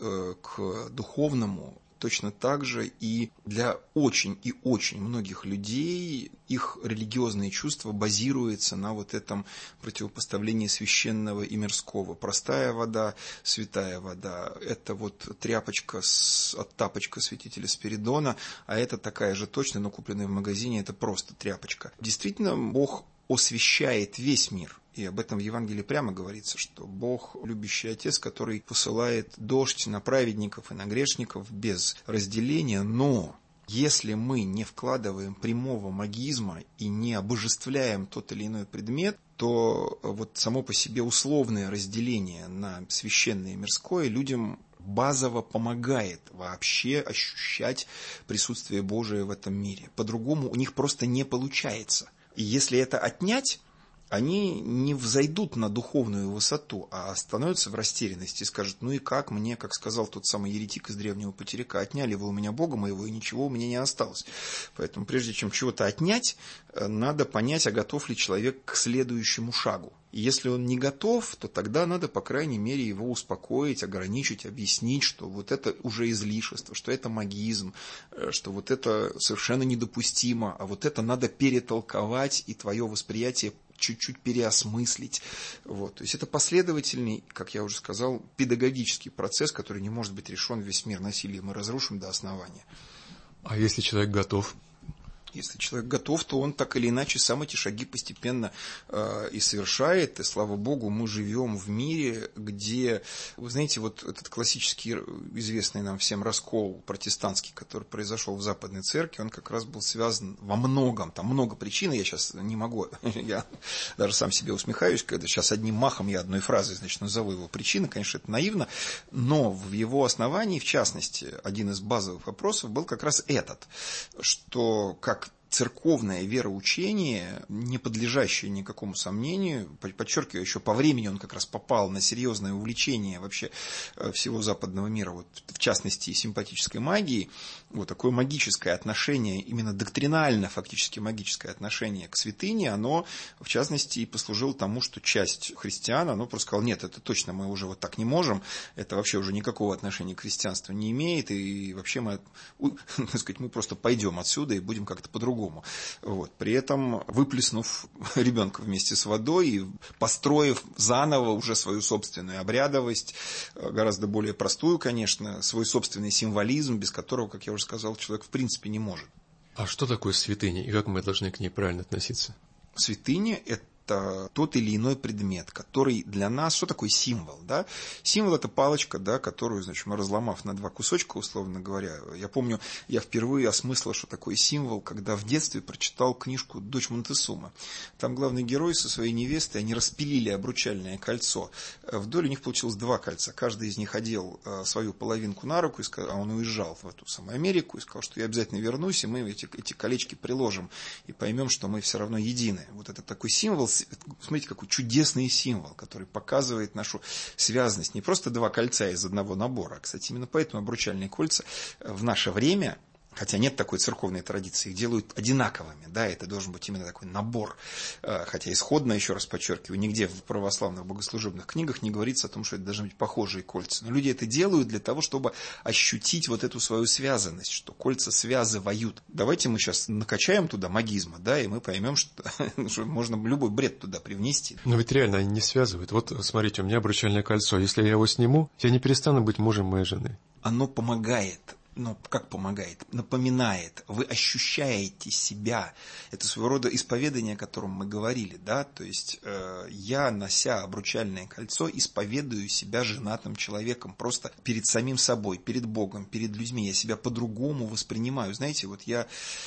к духовному. Точно так же и для очень и очень многих людей их религиозные чувства базируются на вот этом противопоставлении священного и мирского. Простая вода, святая вода. Это вот тряпочка с, от тапочка святителя Спиридона, а это такая же точно, но купленная в магазине, это просто тряпочка. Действительно, Бог освящает весь мир. И об этом в Евангелии прямо говорится, что Бог – любящий Отец, который посылает дождь на праведников и на грешников без разделения, но если мы не вкладываем прямого магизма и не обожествляем тот или иной предмет, то вот само по себе условное разделение на священное и мирское людям базово помогает вообще ощущать присутствие Божие в этом мире. По-другому у них просто не получается. И если это отнять, они не взойдут на духовную высоту, а остановятся в растерянности и скажут: ну и как мне, как сказал тот самый еретик из древнего потеряка, отняли вы у меня Бога моего, и ничего у меня не осталось. Поэтому прежде чем чего-то отнять, надо понять, а готов ли человек к следующему шагу. И если он не готов, то тогда надо, по крайней мере, его успокоить, ограничить, объяснить, что вот это уже излишество, что это магизм, что вот это совершенно недопустимо, а вот это надо перетолковать, и твое восприятие чуть-чуть переосмыслить. Вот. То есть это последовательный, как я уже сказал, педагогический процесс, который не может быть решен весь мир насилием и разрушен до основания. А если человек готов? Если человек готов, то он так или иначе сам эти шаги постепенно э, и совершает. И, слава Богу, мы живем в мире, где, вы знаете, вот этот классический, известный нам всем раскол протестантский, который произошел в Западной Церкви, он как раз был связан во многом, там много причин, я сейчас не могу, я даже сам себе усмехаюсь, когда сейчас одним махом я одной фразой, значит, назову его причины, конечно, это наивно, но в его основании, в частности, один из базовых вопросов был как раз этот, что как церковное вероучение, не подлежащее никакому сомнению, подчеркиваю, еще по времени он как раз попал на серьезное увлечение вообще всего западного мира, вот, в частности симпатической магии, вот такое магическое отношение, именно доктринально фактически магическое отношение к святыне, оно в частности и послужило тому, что часть христиан, оно просто сказала: нет, это точно мы уже вот так не можем, это вообще уже никакого отношения к христианству не имеет, и вообще мы, так сказать, мы просто пойдем отсюда и будем как-то по-другому. Вот. При этом выплеснув ребенка вместе с водой и построив заново уже свою собственную обрядовость, гораздо более простую, конечно, свой собственный символизм, без которого, как я уже сказал, человек в принципе не может. А что такое святыня и как мы должны к ней правильно относиться? Святыня – это это тот или иной предмет, который для нас... Что такое символ? Да? Символ – это палочка, да, которую, значит, мы разломав на два кусочка, условно говоря. Я помню, я впервые осмыслил, что такое символ, когда в детстве прочитал книжку «Дочь Монтесумы». Там главный герой со своей невестой, они распилили обручальное кольцо. Вдоль у них получилось два кольца. Каждый из них одел свою половинку на руку, а он уезжал в эту самую Америку и сказал, что я обязательно вернусь, и мы эти, эти колечки приложим и поймем, что мы все равно едины. Вот это такой символ. Смотрите, какой чудесный символ, который показывает нашу связанность. Не просто два кольца из одного набора. Кстати, именно поэтому обручальные кольца в наше время, хотя нет такой церковной традиции, их делают одинаковыми. Да, это должен быть именно такой набор. Хотя исходно, еще раз подчеркиваю, нигде в православных богослужебных книгах не говорится о том, что это должны быть похожие кольца. Но люди это делают для того, чтобы ощутить вот эту свою связанность, что кольца связывают. Давайте мы сейчас накачаем туда магизма, да, и мы поймем, что, что можно любой бред туда привнести. Но ведь реально они не связывают. Вот смотрите, у меня обручальное кольцо. Если я его сниму, я не перестану быть мужем моей жены. Оно помогает. Ну, как помогает? Напоминает. Вы ощущаете себя. Это своего рода исповедание, о котором мы говорили, да? То есть, э, я, нося обручальное кольцо, исповедую себя женатым человеком. Просто перед самим собой, перед Богом, перед людьми. Я себя по-другому воспринимаю. Знаете, вот я...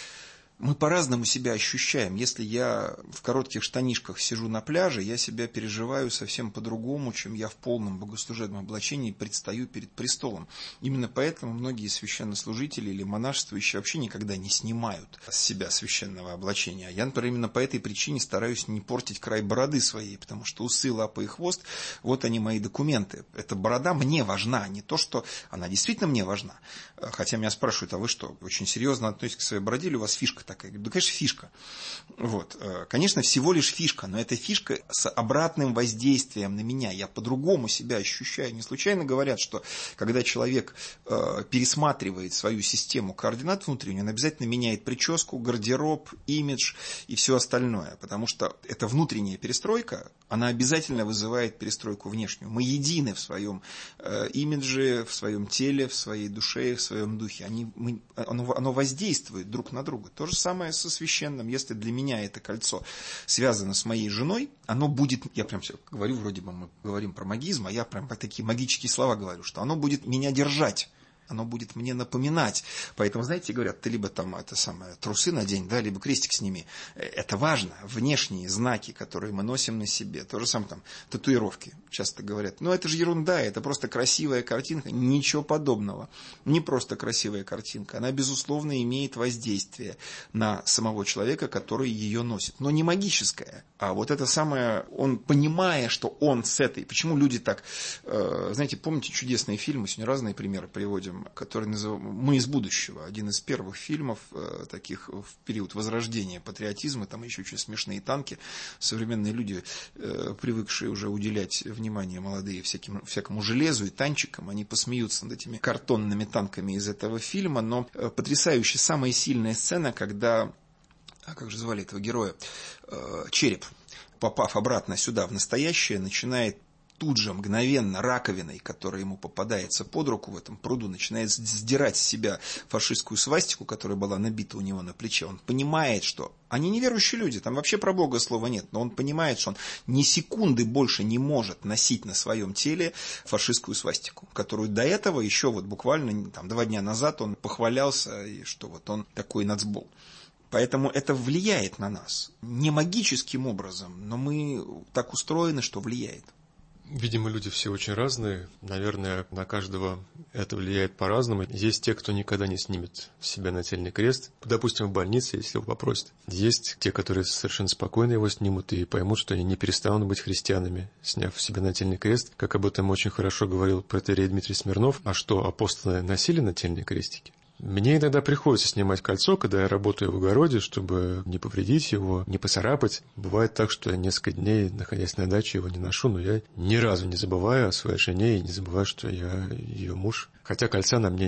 Мы по-разному себя ощущаем. Если я в коротких штанишках сижу на пляже, я себя переживаю совсем по-другому, чем я в полном богослужебном облачении предстаю перед престолом. Именно поэтому многие священнослужители или монашествующие вообще никогда не снимают с себя священного облачения. Я, например, именно по этой причине стараюсь не портить край бороды своей, потому что усы, лапы и хвост, вот они мои документы. Эта борода мне важна, не то, что она действительно мне важна. Хотя меня спрашивают, а вы что, очень серьезно относитесь к своей бороде, или у вас фишка такая? Да, конечно, фишка. Вот. Конечно, всего лишь фишка, но это фишка с обратным воздействием на меня. Я по-другому себя ощущаю. Не случайно говорят, что когда человек э, пересматривает свою систему координат внутреннюю, он обязательно меняет прическу, гардероб, имидж и все остальное. Потому что эта внутренняя перестройка, она обязательно вызывает перестройку внешнюю. Мы едины в своем э, имидже, в своем теле, в своей душе, в своем духе. Они, мы, оно, оно воздействует друг на друга. То же самое со священным. Если для меня это кольцо связано с моей женой, оно будет, я прям все говорю, вроде бы мы говорим про магизм, а я прям такие магические слова говорю, что оно будет меня держать. Оно будет мне напоминать. Поэтому, знаете, говорят, ты либо там это самое, трусы надень, да, либо крестик сними. Это важно. Внешние знаки, которые мы носим на себе. То же самое там татуировки. Часто говорят, ну это же ерунда, это просто красивая картинка. Ничего подобного. Не просто красивая картинка. Она, безусловно, имеет воздействие на самого человека, который ее носит. Но не магическое. А вот это самое, он, понимая, что он с этой... Почему люди так... Э, знаете, помните чудесные фильмы, сегодня разные примеры приводим, который называется «Мы из будущего». Один из первых фильмов, э, таких в период возрождения патриотизма. Там еще очень смешные танки. Современные люди, э, привыкшие уже уделять внимание молодые всяким, всякому железу и танчикам, они посмеются над этими картонными танками из этого фильма. Но э, потрясающая, самая сильная сцена, когда... А как же звали этого героя? Э, Череп, попав обратно сюда, в настоящее, начинает тут же мгновенно раковиной, которая ему попадается под руку в этом пруду, начинает сдирать с себя фашистскую свастику, которая была набита у него на плече. Он понимает, что они неверующие люди, там вообще про Бога слова нет, но он понимает, что он ни секунды больше не может носить на своем теле фашистскую свастику, которую до этого еще вот буквально там, два дня назад он похвалялся, и что вот он такой нацбол. Поэтому это влияет на нас. Не магическим образом, но мы так устроены, что влияет. Видимо, люди все очень разные. Наверное, на каждого это влияет по-разному. Есть те, кто никогда не снимет с себя нательный крест. Допустим, в больнице, если его попросят. Есть те, которые совершенно спокойно его снимут и поймут, что они не перестанут быть христианами, сняв с себя нательный крест. Как об этом очень хорошо говорил протоиерей Дмитрий Смирнов. А что, апостолы носили нательные крестики? Мне иногда приходится снимать кольцо, когда я работаю в огороде, чтобы не повредить его, не поцарапать. Бывает так, что я несколько дней, находясь на даче, его не ношу, но я ни разу не забываю о своей жене и не забываю, что я ее муж, хотя кольца на мне нет.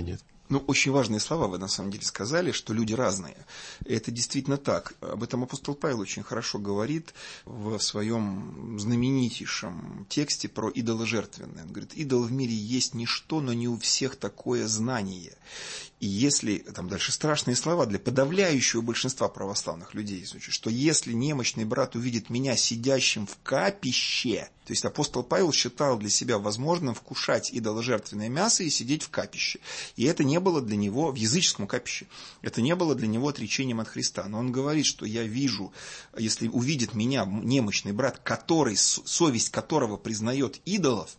Ну, очень важные слова вы на самом деле сказали, что люди разные. Это действительно так. Об этом апостол Павел очень хорошо говорит в своем знаменитейшем тексте про идоложертвенное. Он говорит, идол в мире есть ничто, но не у всех такое знание. И если, там дальше страшные слова для подавляющего большинства православных людей, что если немощный брат увидит меня сидящим в капище, то есть апостол Павел считал для себя возможным вкушать идоложертвенное мясо и сидеть в капище. И это не было для него, в языческом капище, это не было для него отречением от Христа. Но он говорит, что я вижу, если увидит меня немощный брат, который, совесть которого признает идолов,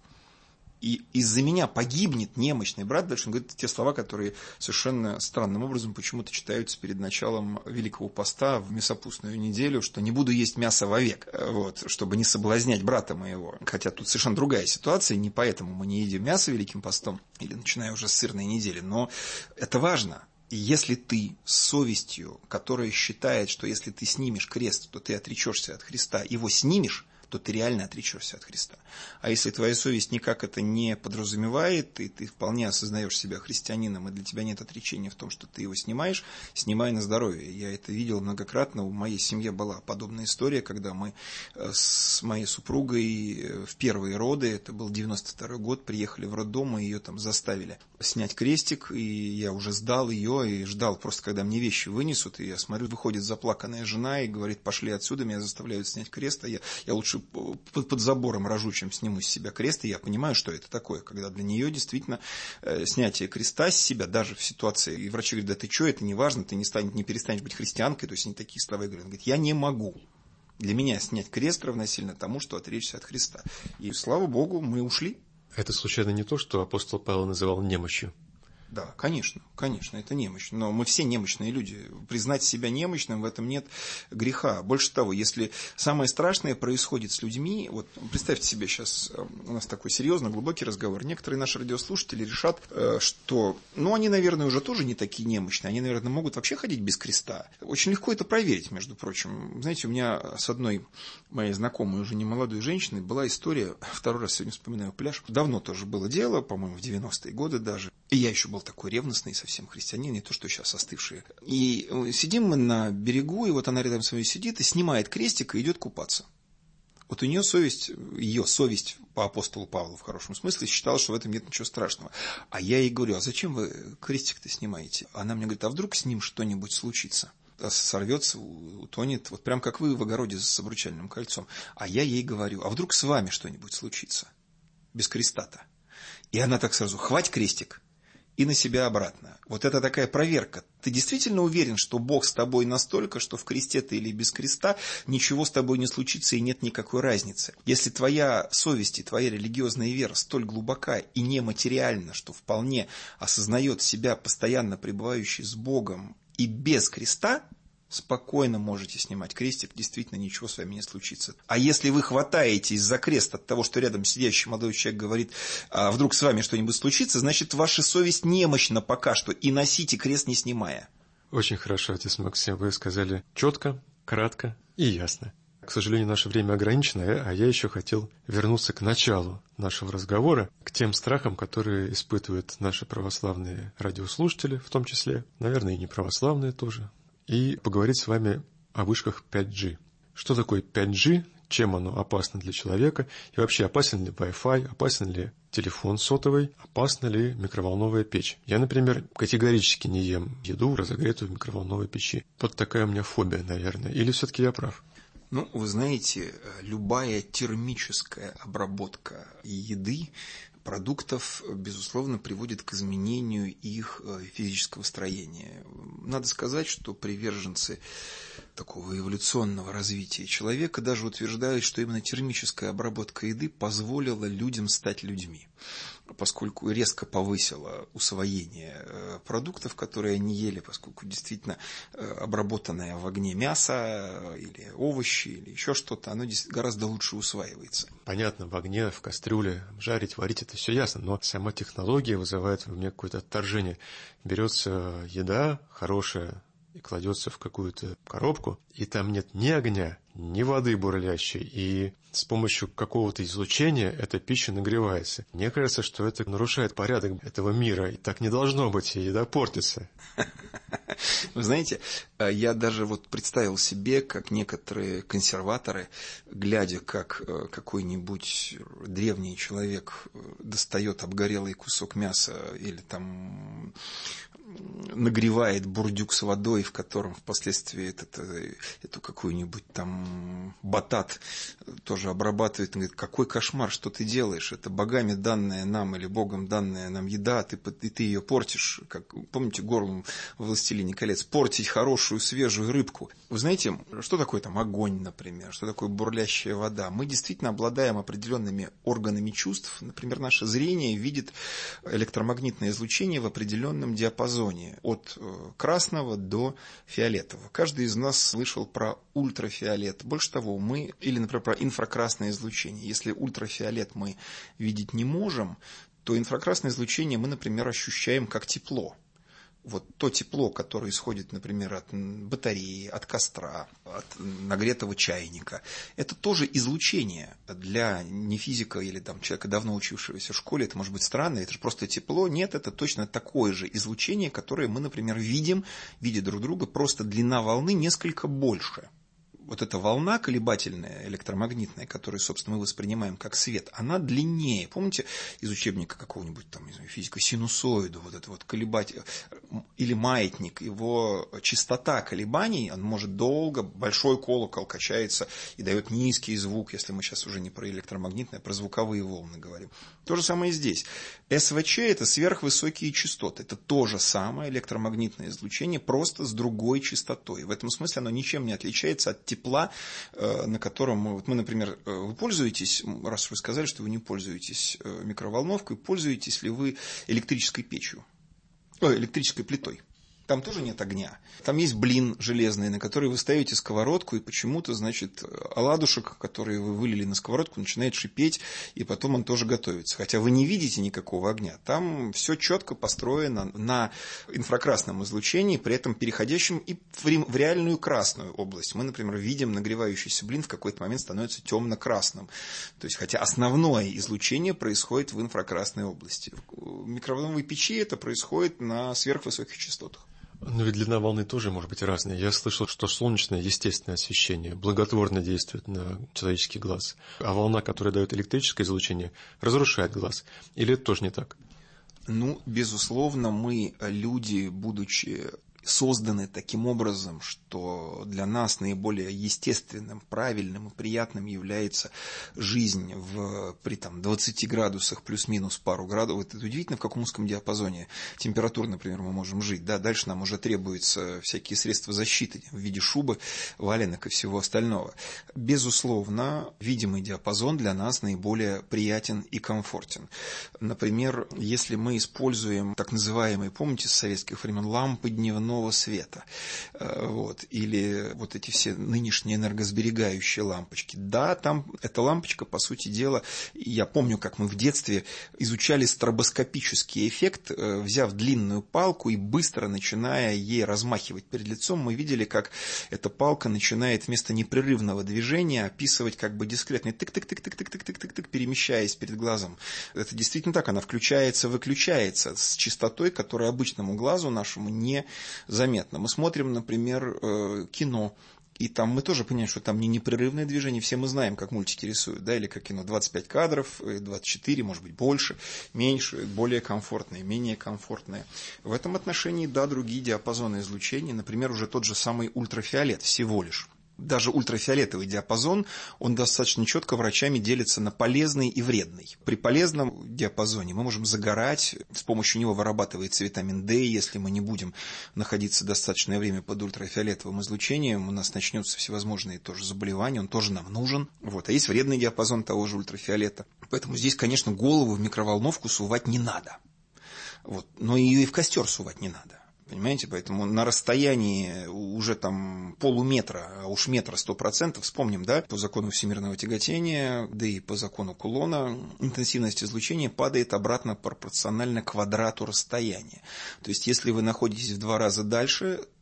и из-за меня погибнет немощный брат, дальше он говорит те слова, которые совершенно странным образом почему-то читаются перед началом Великого Поста в Мясопустную неделю, что не буду есть мясо вовек, вот, чтобы не соблазнять брата моего. Хотя тут совершенно другая ситуация, не поэтому мы не едим мясо Великим Постом, или начиная уже с сырной недели, но это важно. И если ты с совестью, которая считает, что если ты снимешь крест, то ты отречешься от Христа, его снимешь, то ты реально отречешься от Христа. А если твоя совесть никак это не подразумевает, и ты вполне осознаешь себя христианином, и для тебя нет отречения в том, что ты его снимаешь, снимай на здоровье. Я это видел многократно, в моей семье была подобная история, когда мы с моей супругой в первые роды, это был девяносто второй год, приехали в роддом, и ее там заставили снять крестик, и я уже сдал ее, и ждал просто, когда мне вещи вынесут, и я смотрю, выходит заплаканная жена и говорит, пошли отсюда, меня заставляют снять крест, а я, я лучше под, под забором рожу, чем сниму с себя крест, и я понимаю, что это такое, когда для нее действительно э, снятие креста с себя, даже в ситуации, и врачи говорят, да ты что, это не важно, ты не, станешь, не перестанешь быть христианкой, то есть они такие слова говорят, он говорит, я не могу. Для меня снять крест равносильно тому, что отречься от Христа. И слава Богу, мы ушли. Это случайно не то, что апостол Павел называл немощью? Да, конечно, конечно, это немощь. Но мы все немощные люди. Признать себя немощным, в этом нет греха. Больше того, если самое страшное происходит с людьми, вот представьте себе сейчас, у нас такой серьезный, глубокий разговор. Некоторые наши радиослушатели решат, что, ну, они, наверное, уже тоже не такие немощные. Они, наверное, могут вообще ходить без креста. Очень легко это проверить, между прочим. Знаете, у меня с одной моей знакомой, уже не молодой женщиной, была история, второй раз сегодня вспоминаю пляж. Давно тоже было дело, по-моему, в девяностые годы даже. И я еще был такой ревностный совсем христианин, не то, что сейчас остывшие. И сидим мы на берегу, и вот она рядом со мной сидит и снимает крестик и идет купаться. Вот у нее совесть, ее совесть по апостолу Павлу в хорошем смысле считала, что в этом нет ничего страшного. А я ей говорю, а зачем вы крестик-то снимаете? Она мне говорит, а вдруг с ним что-нибудь случится? Сорвется, утонет, вот прям как вы в огороде с обручальным кольцом. А я ей говорю, а вдруг с вами что-нибудь случится? Без креста-то. И она так сразу, хвать крестик. И на себя обратно. Вот это такая проверка. Ты действительно уверен, что Бог с тобой настолько, что в кресте ты или без креста ничего с тобой не случится и нет никакой разницы? Если твоя совесть и твоя религиозная вера столь глубока и нематериальна, что вполне осознает себя постоянно пребывающий с Богом и без креста, спокойно можете снимать крестик, действительно ничего с вами не случится. А если вы хватаетесь за крест от того, что рядом сидящий молодой человек говорит, а вдруг с вами что-нибудь случится, значит, ваша совесть немощна пока что, и носите крест не снимая. Очень хорошо, отец Максим, вы сказали четко, кратко и ясно. К сожалению, наше время ограничено, а я еще хотел вернуться к началу нашего разговора, к тем страхам, которые испытывают наши православные радиослушатели, в том числе, наверное, и неправославные тоже, и поговорить с вами о вышках пять джи. Что такое пять джи, чем оно опасно для человека, и вообще опасен ли Wi-Fi, опасен ли телефон сотовый, опасна ли микроволновая печь. Я, например, категорически не ем еду, разогретую в микроволновой печи. Вот такая у меня фобия, наверное. Или все-таки я прав? Ну, вы знаете, любая термическая обработка еды, продуктов, безусловно, приводит к изменению их физического строения. Надо сказать, что приверженцы такого эволюционного развития человека даже утверждают, что именно термическая обработка еды позволила людям стать людьми, поскольку резко повысила усвоение продуктов, которые они ели, поскольку действительно обработанное в огне мясо или овощи или еще что-то, оно гораздо лучше усваивается. Понятно, в огне, в кастрюле жарить, варить, это все ясно, но сама технология вызывает у меня какое-то отторжение. Берется еда хорошая и кладется в какую-то коробку, и там нет ни огня, ни воды бурлящей, и с помощью какого-то излучения эта пища нагревается. Мне кажется, что это нарушает порядок этого мира, и так не должно быть, и еда портится. Вы знаете, я даже вот представил себе, как некоторые консерваторы, глядя, как какой-нибудь древний человек достает обгорелый кусок мяса или там нагревает бурдюк с водой, в котором впоследствии этот, эту какую-нибудь там батат тоже обрабатывает, и говорит: какой кошмар, что ты делаешь? Это богами данная нам или богом данная нам еда, ты, и ты ее портишь. Как, помните Горлум в «Властелине колец»? Портить хорошую свежую рыбку. Вы знаете, что такое там огонь, например? Что такое бурлящая вода? Мы действительно обладаем определенными органами чувств. Например, наше зрение видит электромагнитное излучение в определенном диапазоне. От красного до фиолетового. Каждый из нас слышал про ультрафиолет. Больше того, мы, или, например, про инфракрасное излучение. Если ультрафиолет мы видеть не можем, то инфракрасное излучение мы, например, ощущаем как тепло. Вот то тепло, которое исходит, например, от батареи, от костра, от нагретого чайника, это тоже излучение. Для нефизика или там, человека, давно учившегося в школе, это может быть странно, это же просто тепло. Нет, это точно такое же излучение, которое мы, например, видим, видя друг друга, просто длина волны несколько больше. Вот эта волна колебательная, электромагнитная, которую, собственно, мы воспринимаем как свет, она длиннее. Помните из учебника какого-нибудь там, не знаю, физика, синусоиду, вот это вот колебатель, или маятник, его частота колебаний, он может долго, большой колокол качается и дает низкий звук, если мы сейчас уже не про электромагнитное, а про звуковые волны говорим. То же самое и здесь. СВЧ – это сверхвысокие частоты. Это то же самое электромагнитное излучение, просто с другой частотой. В этом смысле оно ничем не отличается от тепла, на котором мы, вот мы, например, вы пользуетесь, раз вы сказали, что вы не пользуетесь микроволновкой, пользуетесь ли вы электрической печью, о, электрической плитой? Там тоже нет огня. Там есть блин железный, на который вы ставите сковородку, и почему-то, значит, оладушек, который вы вылили на сковородку, начинает шипеть, и потом он тоже готовится. Хотя вы не видите никакого огня. Там все четко построено на инфракрасном излучении, при этом переходящем и в реальную красную область. Мы, например, видим нагревающийся блин в какой-то момент становится темно-красным. То есть, хотя основное излучение происходит в инфракрасной области. В микроволновой печи это происходит на сверхвысоких частотах. Но ведь длина волны тоже может быть разная. Я слышал, что солнечное естественное освещение благотворно действует на человеческий глаз, а волна, которая дает электрическое излучение, разрушает глаз. Или это тоже не так? Ну, безусловно, мы, люди, будучи созданы таким образом, что для нас наиболее естественным, правильным и приятным является жизнь в, при там, двадцати градусах плюс-минус пару градусов. Это удивительно, в каком узком диапазоне температур, например, мы можем жить. Да, дальше нам уже требуются всякие средства защиты в виде шубы, валенок и всего остального. Безусловно, видимый диапазон для нас наиболее приятен и комфортен. Например, если мы используем так называемые, помните, с советских времен лампы дневного света, вот, или вот эти все нынешние энергосберегающие лампочки. Да, там эта лампочка, по сути дела, я помню, как мы в детстве изучали стробоскопический эффект, взяв длинную палку и быстро начиная ей размахивать перед лицом, мы видели, как эта палка начинает вместо непрерывного движения описывать как бы дискретный тык-тык-тык-тык-тык-тык-тык, перемещаясь перед глазом. Это действительно так, она включается, выключается с частотой, которая обычному глазу нашему не заметно. Мы смотрим, например, кино, и там мы тоже понимаем, что там не непрерывное движение. Все мы знаем, как мультики рисуют, да, или как кино. двадцать пять кадров, двадцать четыре, может быть, больше, меньше, более комфортные, менее комфортные. В этом отношении, да, другие диапазоны излучения, например, уже тот же самый ультрафиолет всего лишь. Даже ультрафиолетовый диапазон, он достаточно четко врачами делится на полезный и вредный. При полезном диапазоне мы можем загорать, с помощью него вырабатывается витамин D, если мы не будем находиться достаточное время под ультрафиолетовым излучением, у нас начнутся всевозможные тоже заболевания, он тоже нам нужен. Вот. А есть вредный диапазон того же ультрафиолета. Поэтому здесь, конечно, голову в микроволновку сувать не надо. Вот. Но ее и в костер сувать не надо. Понимаете, поэтому на расстоянии уже там полуметра, а уж метра сто процентов, вспомним, да, по закону всемирного тяготения, да и по закону Кулона, интенсивность излучения падает обратно пропорционально квадрату расстояния. То есть, если вы находитесь в два раза дальше,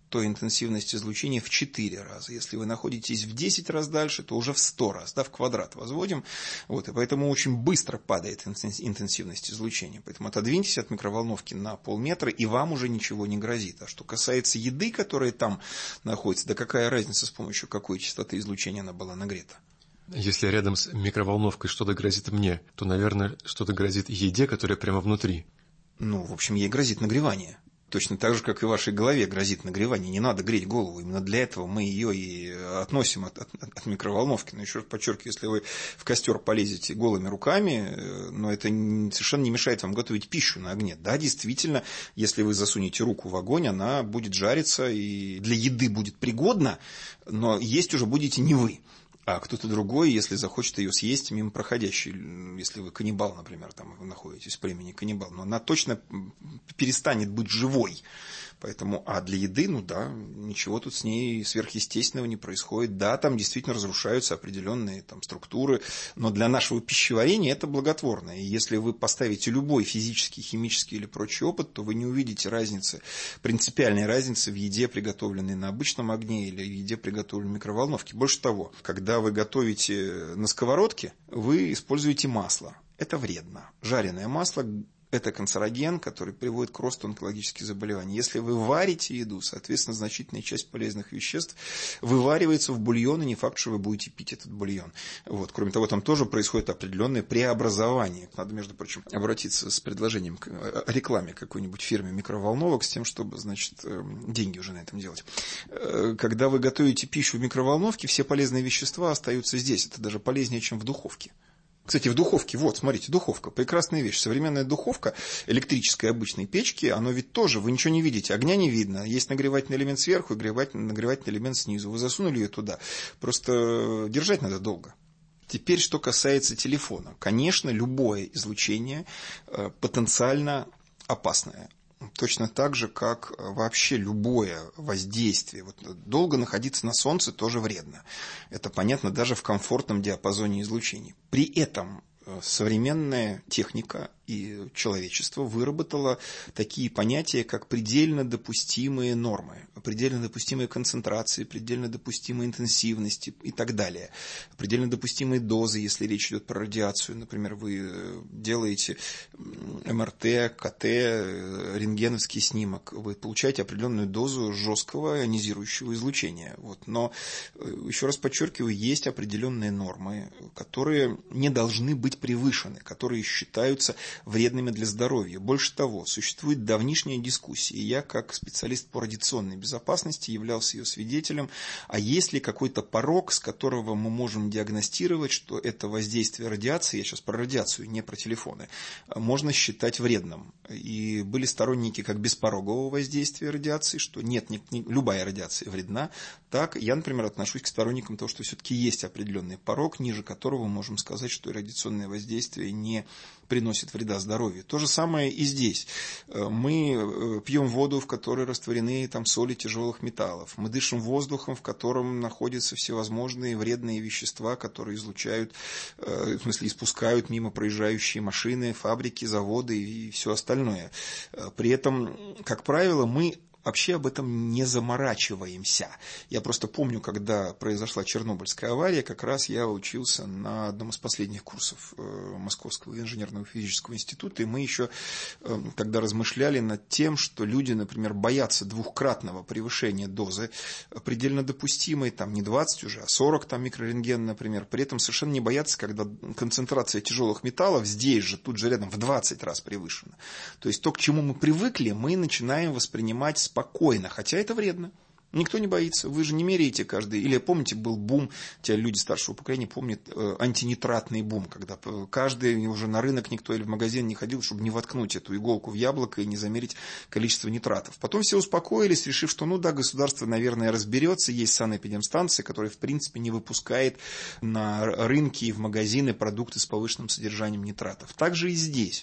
то интенсивность излучения в четыре раза. Если вы находитесь в десять раз дальше, то уже в сто раз, да, в квадрат возводим. Вот, и поэтому очень быстро падает интенсивность излучения. Поэтому отодвиньтесь от микроволновки на полметра, и вам уже ничего не грозит. А что касается еды, которая там находится, да какая разница, с помощью какой частоты излучения она была нагрета? Если рядом с микроволновкой что-то грозит мне, то, наверное, что-то грозит еде, которая прямо внутри. Ну, в общем, ей грозит нагревание. Точно так же, как и вашей голове грозит нагревание. Не надо греть голову. Именно для этого мы ее и относим от, от, от микроволновки. Но еще раз подчеркиваю, если вы в костер полезете голыми руками, но это совершенно не мешает вам готовить пищу на огне. Да, действительно, если вы засунете руку в огонь, она будет жариться и для еды будет пригодна, но есть уже будете не вы. А кто-то другой, если захочет ее съесть, мимо проходящий, если вы каннибал, например, там вы находитесь в племени каннибал, но она точно перестанет быть живой. Поэтому, а для еды, ну да, ничего тут с ней сверхъестественного не происходит. Да, там действительно разрушаются определенные там структуры, но для нашего пищеварения это благотворно. И если вы поставите любой физический, химический или прочий опыт, то вы не увидите разницы, принципиальной разницы в еде, приготовленной на обычном огне, или в еде, приготовленной в микроволновке. Больше того, когда вы готовите на сковородке, вы используете масло. Это вредно. Жареное масло – это канцероген, который приводит к росту онкологических заболеваний. Если вы варите еду, соответственно, значительная часть полезных веществ вываривается в бульон, и не факт, что вы будете пить этот бульон. Вот. Кроме того, там тоже происходит определенное преобразование. Надо, между прочим, обратиться с предложением к рекламе какой-нибудь фирме микроволновок с тем, чтобы, значит, деньги уже на этом делать. Когда вы готовите пищу в микроволновке, все полезные вещества остаются здесь. Это даже полезнее, чем в духовке. Кстати, в духовке, вот, смотрите, духовка, прекрасная вещь. Современная духовка электрической обычной печки, оно ведь тоже, вы ничего не видите, огня не видно. Есть нагревательный элемент сверху и нагревательный элемент снизу. Вы засунули ее туда, просто держать надо долго. Теперь, что касается телефона. Конечно, любое излучение потенциально опасное. Точно так же, как вообще любое воздействие. Вот долго находиться на солнце тоже вредно. Это понятно даже в комфортном диапазоне излучений. При этом современная техника и человечество выработало такие понятия, как предельно допустимые нормы, предельно допустимые концентрации, предельно допустимые интенсивности и так далее. Предельно допустимые дозы, если речь идет про радиацию. Например, вы делаете эм эр тэ, ка тэ, рентгеновский снимок. Вы получаете определенную дозу жесткого ионизирующего излучения. Вот. Но, еще раз подчеркиваю, есть определенные нормы, которые не должны быть превышены, которые считаются вредными для здоровья. Больше того, существует давнишняя дискуссия, и я, как специалист по радиационной безопасности, являлся ее свидетелем, а есть ли какой-то порог, с которого мы можем диагностировать, что это воздействие радиации, я сейчас про радиацию, не про телефоны, можно считать вредным. И были сторонники как беспорогового воздействия радиации, что нет, не, не, любая радиация вредна, так я, например, отношусь к сторонникам того, что все-таки есть определенный порог, ниже которого мы можем сказать, что радиационное воздействие не приносит вреда здоровью. То же самое и здесь. Мы пьем воду, в которой растворены там, соли тяжелых металлов. Мы дышим воздухом, в котором находятся всевозможные вредные вещества, которые излучают, в смысле, испускают мимо проезжающие машины, фабрики, заводы и все остальное. При этом, как правило, мы вообще об этом не заморачиваемся. Я просто помню, когда произошла Чернобыльская авария, как раз я учился на одном из последних курсов Московского инженерного физического института, и мы еще тогда размышляли над тем, что люди, например, боятся двухкратного превышения дозы, предельно допустимой, там не двадцать уже, а сорок там, микрорентген, например, при этом совершенно не боятся, когда концентрация тяжелых металлов здесь же, тут же рядом, в двадцать раз превышена. То есть то, к чему мы привыкли, мы начинаем воспринимать спокойно. Спокойно, хотя это вредно. Никто не боится. Вы же не меряете каждый. Или, помните, был бум, те люди старшего поколения помнят, э, антинитратный бум, когда каждый уже на рынок никто или в магазин не ходил, чтобы не воткнуть эту иголку в яблоко и не замерить количество нитратов. Потом все успокоились, решив, что, ну да, государство, наверное, разберется. Есть санэпидемстанция, которая, в принципе, не выпускает на рынки и в магазины продукты с повышенным содержанием нитратов. Так же и здесь.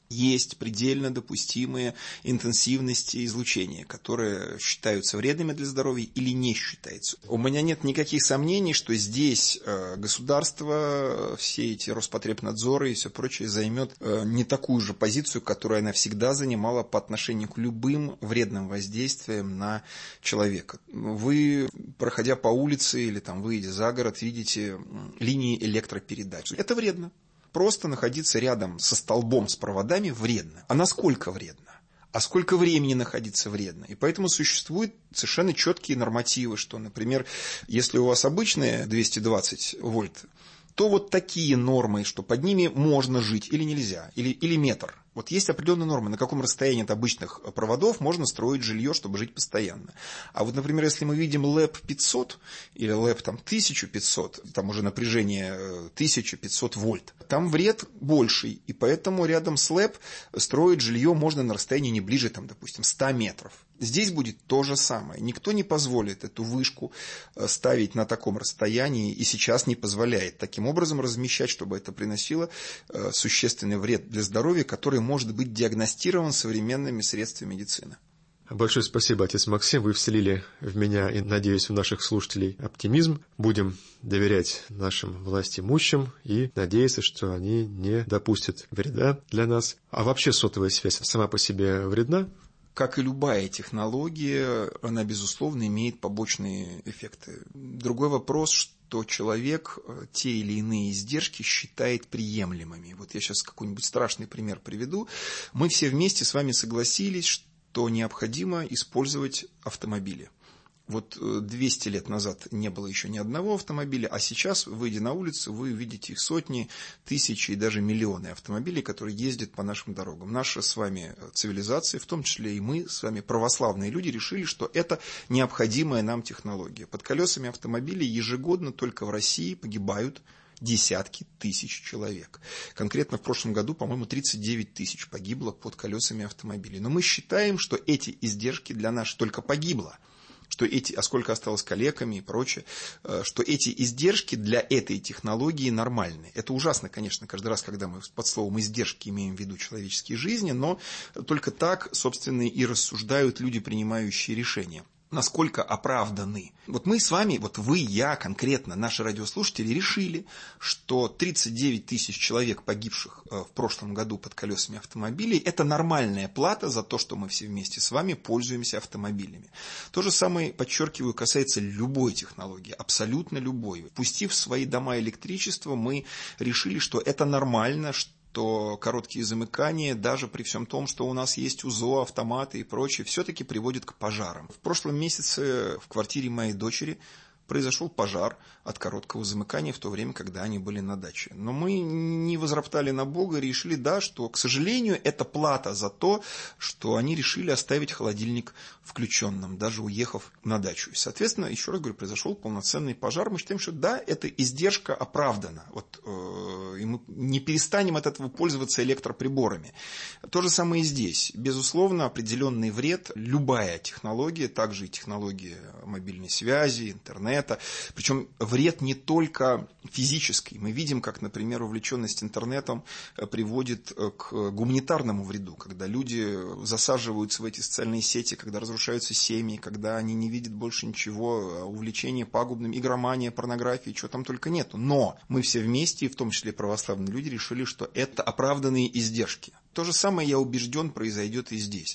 Есть предельно допустимые интенсивности излучения, которые считаются вредными для здоровья или не считаются. У меня нет никаких сомнений, что здесь государство, все эти Роспотребнадзоры и все прочее займет не такую же позицию, которую она всегда занимала по отношению к любым вредным воздействиям на человека. Вы, проходя по улице или там, выйдя за город, видите линии электропередач. Это вредно. Просто находиться рядом со столбом с проводами вредно. А насколько вредно? А сколько времени находиться вредно? И поэтому существуют совершенно четкие нормативы, что, например, если у вас обычные двести двадцать вольт, то вот такие нормы, что под ними можно жить или нельзя, или, или метр. Вот есть определенные нормы, на каком расстоянии от обычных проводов можно строить жилье, чтобы жить постоянно. А вот, например, если мы видим ЛЭП пятьсот или ЛЭП там, тысяча пятьсот, там уже напряжение тысяча пятьсот вольт, там вред больший, и поэтому рядом с ЛЭП строить жилье можно на расстоянии не ближе, там, допустим, ста метров. Здесь будет то же самое. Никто не позволит эту вышку ставить на таком расстоянии и сейчас не позволяет таким образом размещать, чтобы это приносило существенный вред для здоровья, который может быть диагностирован современными средствами медицины. Большое спасибо, отец Максим. Вы вселили в меня и, надеюсь, в наших слушателей оптимизм. Будем доверять нашим властимущим и надеяться, что они не допустят вреда для нас. А вообще сотовая связь сама по себе вредна? Как и любая технология, она, безусловно, имеет побочные эффекты. Другой вопрос, что человек те или иные издержки считает приемлемыми. Вот я сейчас какой-нибудь страшный пример приведу. Мы все вместе с вами согласились, что необходимо использовать автомобили. Вот двести лет назад не было еще ни одного автомобиля, а сейчас, выйдя на улицу, вы видите сотни, тысячи и даже миллионы автомобилей, которые ездят по нашим дорогам. Наша с вами цивилизация, в том числе и мы, с вами православные люди, решили, что это необходимая нам технология. Под колесами автомобилей ежегодно только в России погибают десятки тысяч человек. Конкретно в прошлом году, по-моему, тридцать девять тысяч погибло под колесами автомобилей. Но мы считаем, что эти издержки для нас только погибло. Что эти, а сколько осталось калеками и прочее, что эти издержки для этой технологии нормальны. Это ужасно, конечно, каждый раз, когда мы под словом издержки имеем в виду человеческие жизни, но только так, собственно, и рассуждают люди, принимающие решения. Насколько оправданы. Вот мы с вами, вот вы, я, конкретно, наши радиослушатели, решили, что тридцать девять тысяч человек, погибших в прошлом году под колесами автомобилей, это нормальная плата за то, что мы все вместе с вами пользуемся автомобилями. То же самое, подчеркиваю, касается любой технологии, абсолютно любой. Пустив в свои дома электричество, мы решили, что это нормально, что то короткие замыкания, даже при всем том, что у нас есть УЗО, автоматы и прочее, все-таки приводят к пожарам. В прошлом месяце в квартире моей дочери произошел пожар от короткого замыкания в то время, когда они были на даче. Но мы не возроптали на Бога и решили, да, что, к сожалению, это плата за то, что они решили оставить холодильник включенным, даже уехав на дачу. И, соответственно, еще раз говорю, произошел полноценный пожар. Мы считаем, что да, эта издержка оправдана. Вот, э, и мы не перестанем от этого пользоваться электроприборами. То же самое и здесь. Безусловно, определенный вред, любая технология, также и технология мобильной связи, интернета. Причем вред не только физический. Мы видим, как, например, увлеченность интернетом приводит к гуманитарному вреду, когда люди засаживаются в эти социальные сети, когда разрушаются семьи, когда они не видят больше ничего, увлечение пагубным, игромания, порнографии, чего там только нету. Но мы все вместе, в том числе православные люди, решили, что это оправданные издержки. То же самое, я убежден, произойдет и здесь.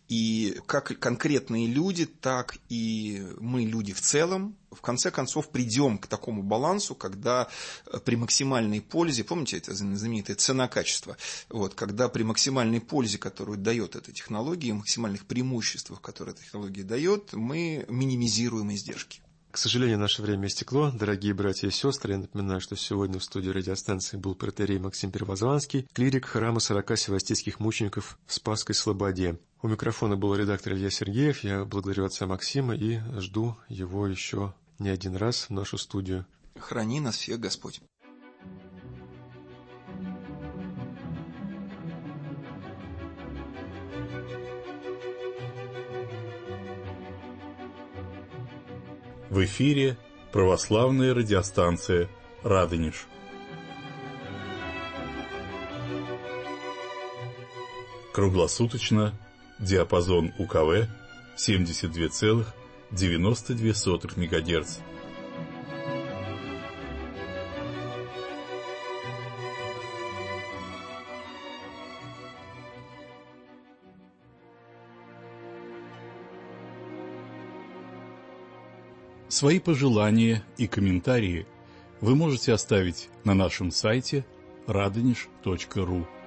И как конкретные люди, так и мы, люди в целом, в конце концов придем к такому балансу, когда при максимальной пользе, помните, это знаменитая цена-качество, вот, когда при максимальной пользе, которую дает эта технология, максимальных преимуществах, которые эта технология дает, мы минимизируем издержки. К сожалению, наше время истекло. Дорогие братья и сестры, я напоминаю, что сегодня в студии радиостанции был протоиерей Максим Первозванский, клирик храма сорока севастийских мучеников в Спасской Слободе. У микрофона был редактор Илья Сергеев. Я благодарю отца Максима и жду его еще не один раз в нашу студию. Храни нас всех Господь. В эфире православная радиостанция «Радонеж». Круглосуточно диапазон УКВ семьдесят два целых девяносто две сотых МГц. Свои пожелания и комментарии вы можете оставить на нашем сайте радонеж точка ру.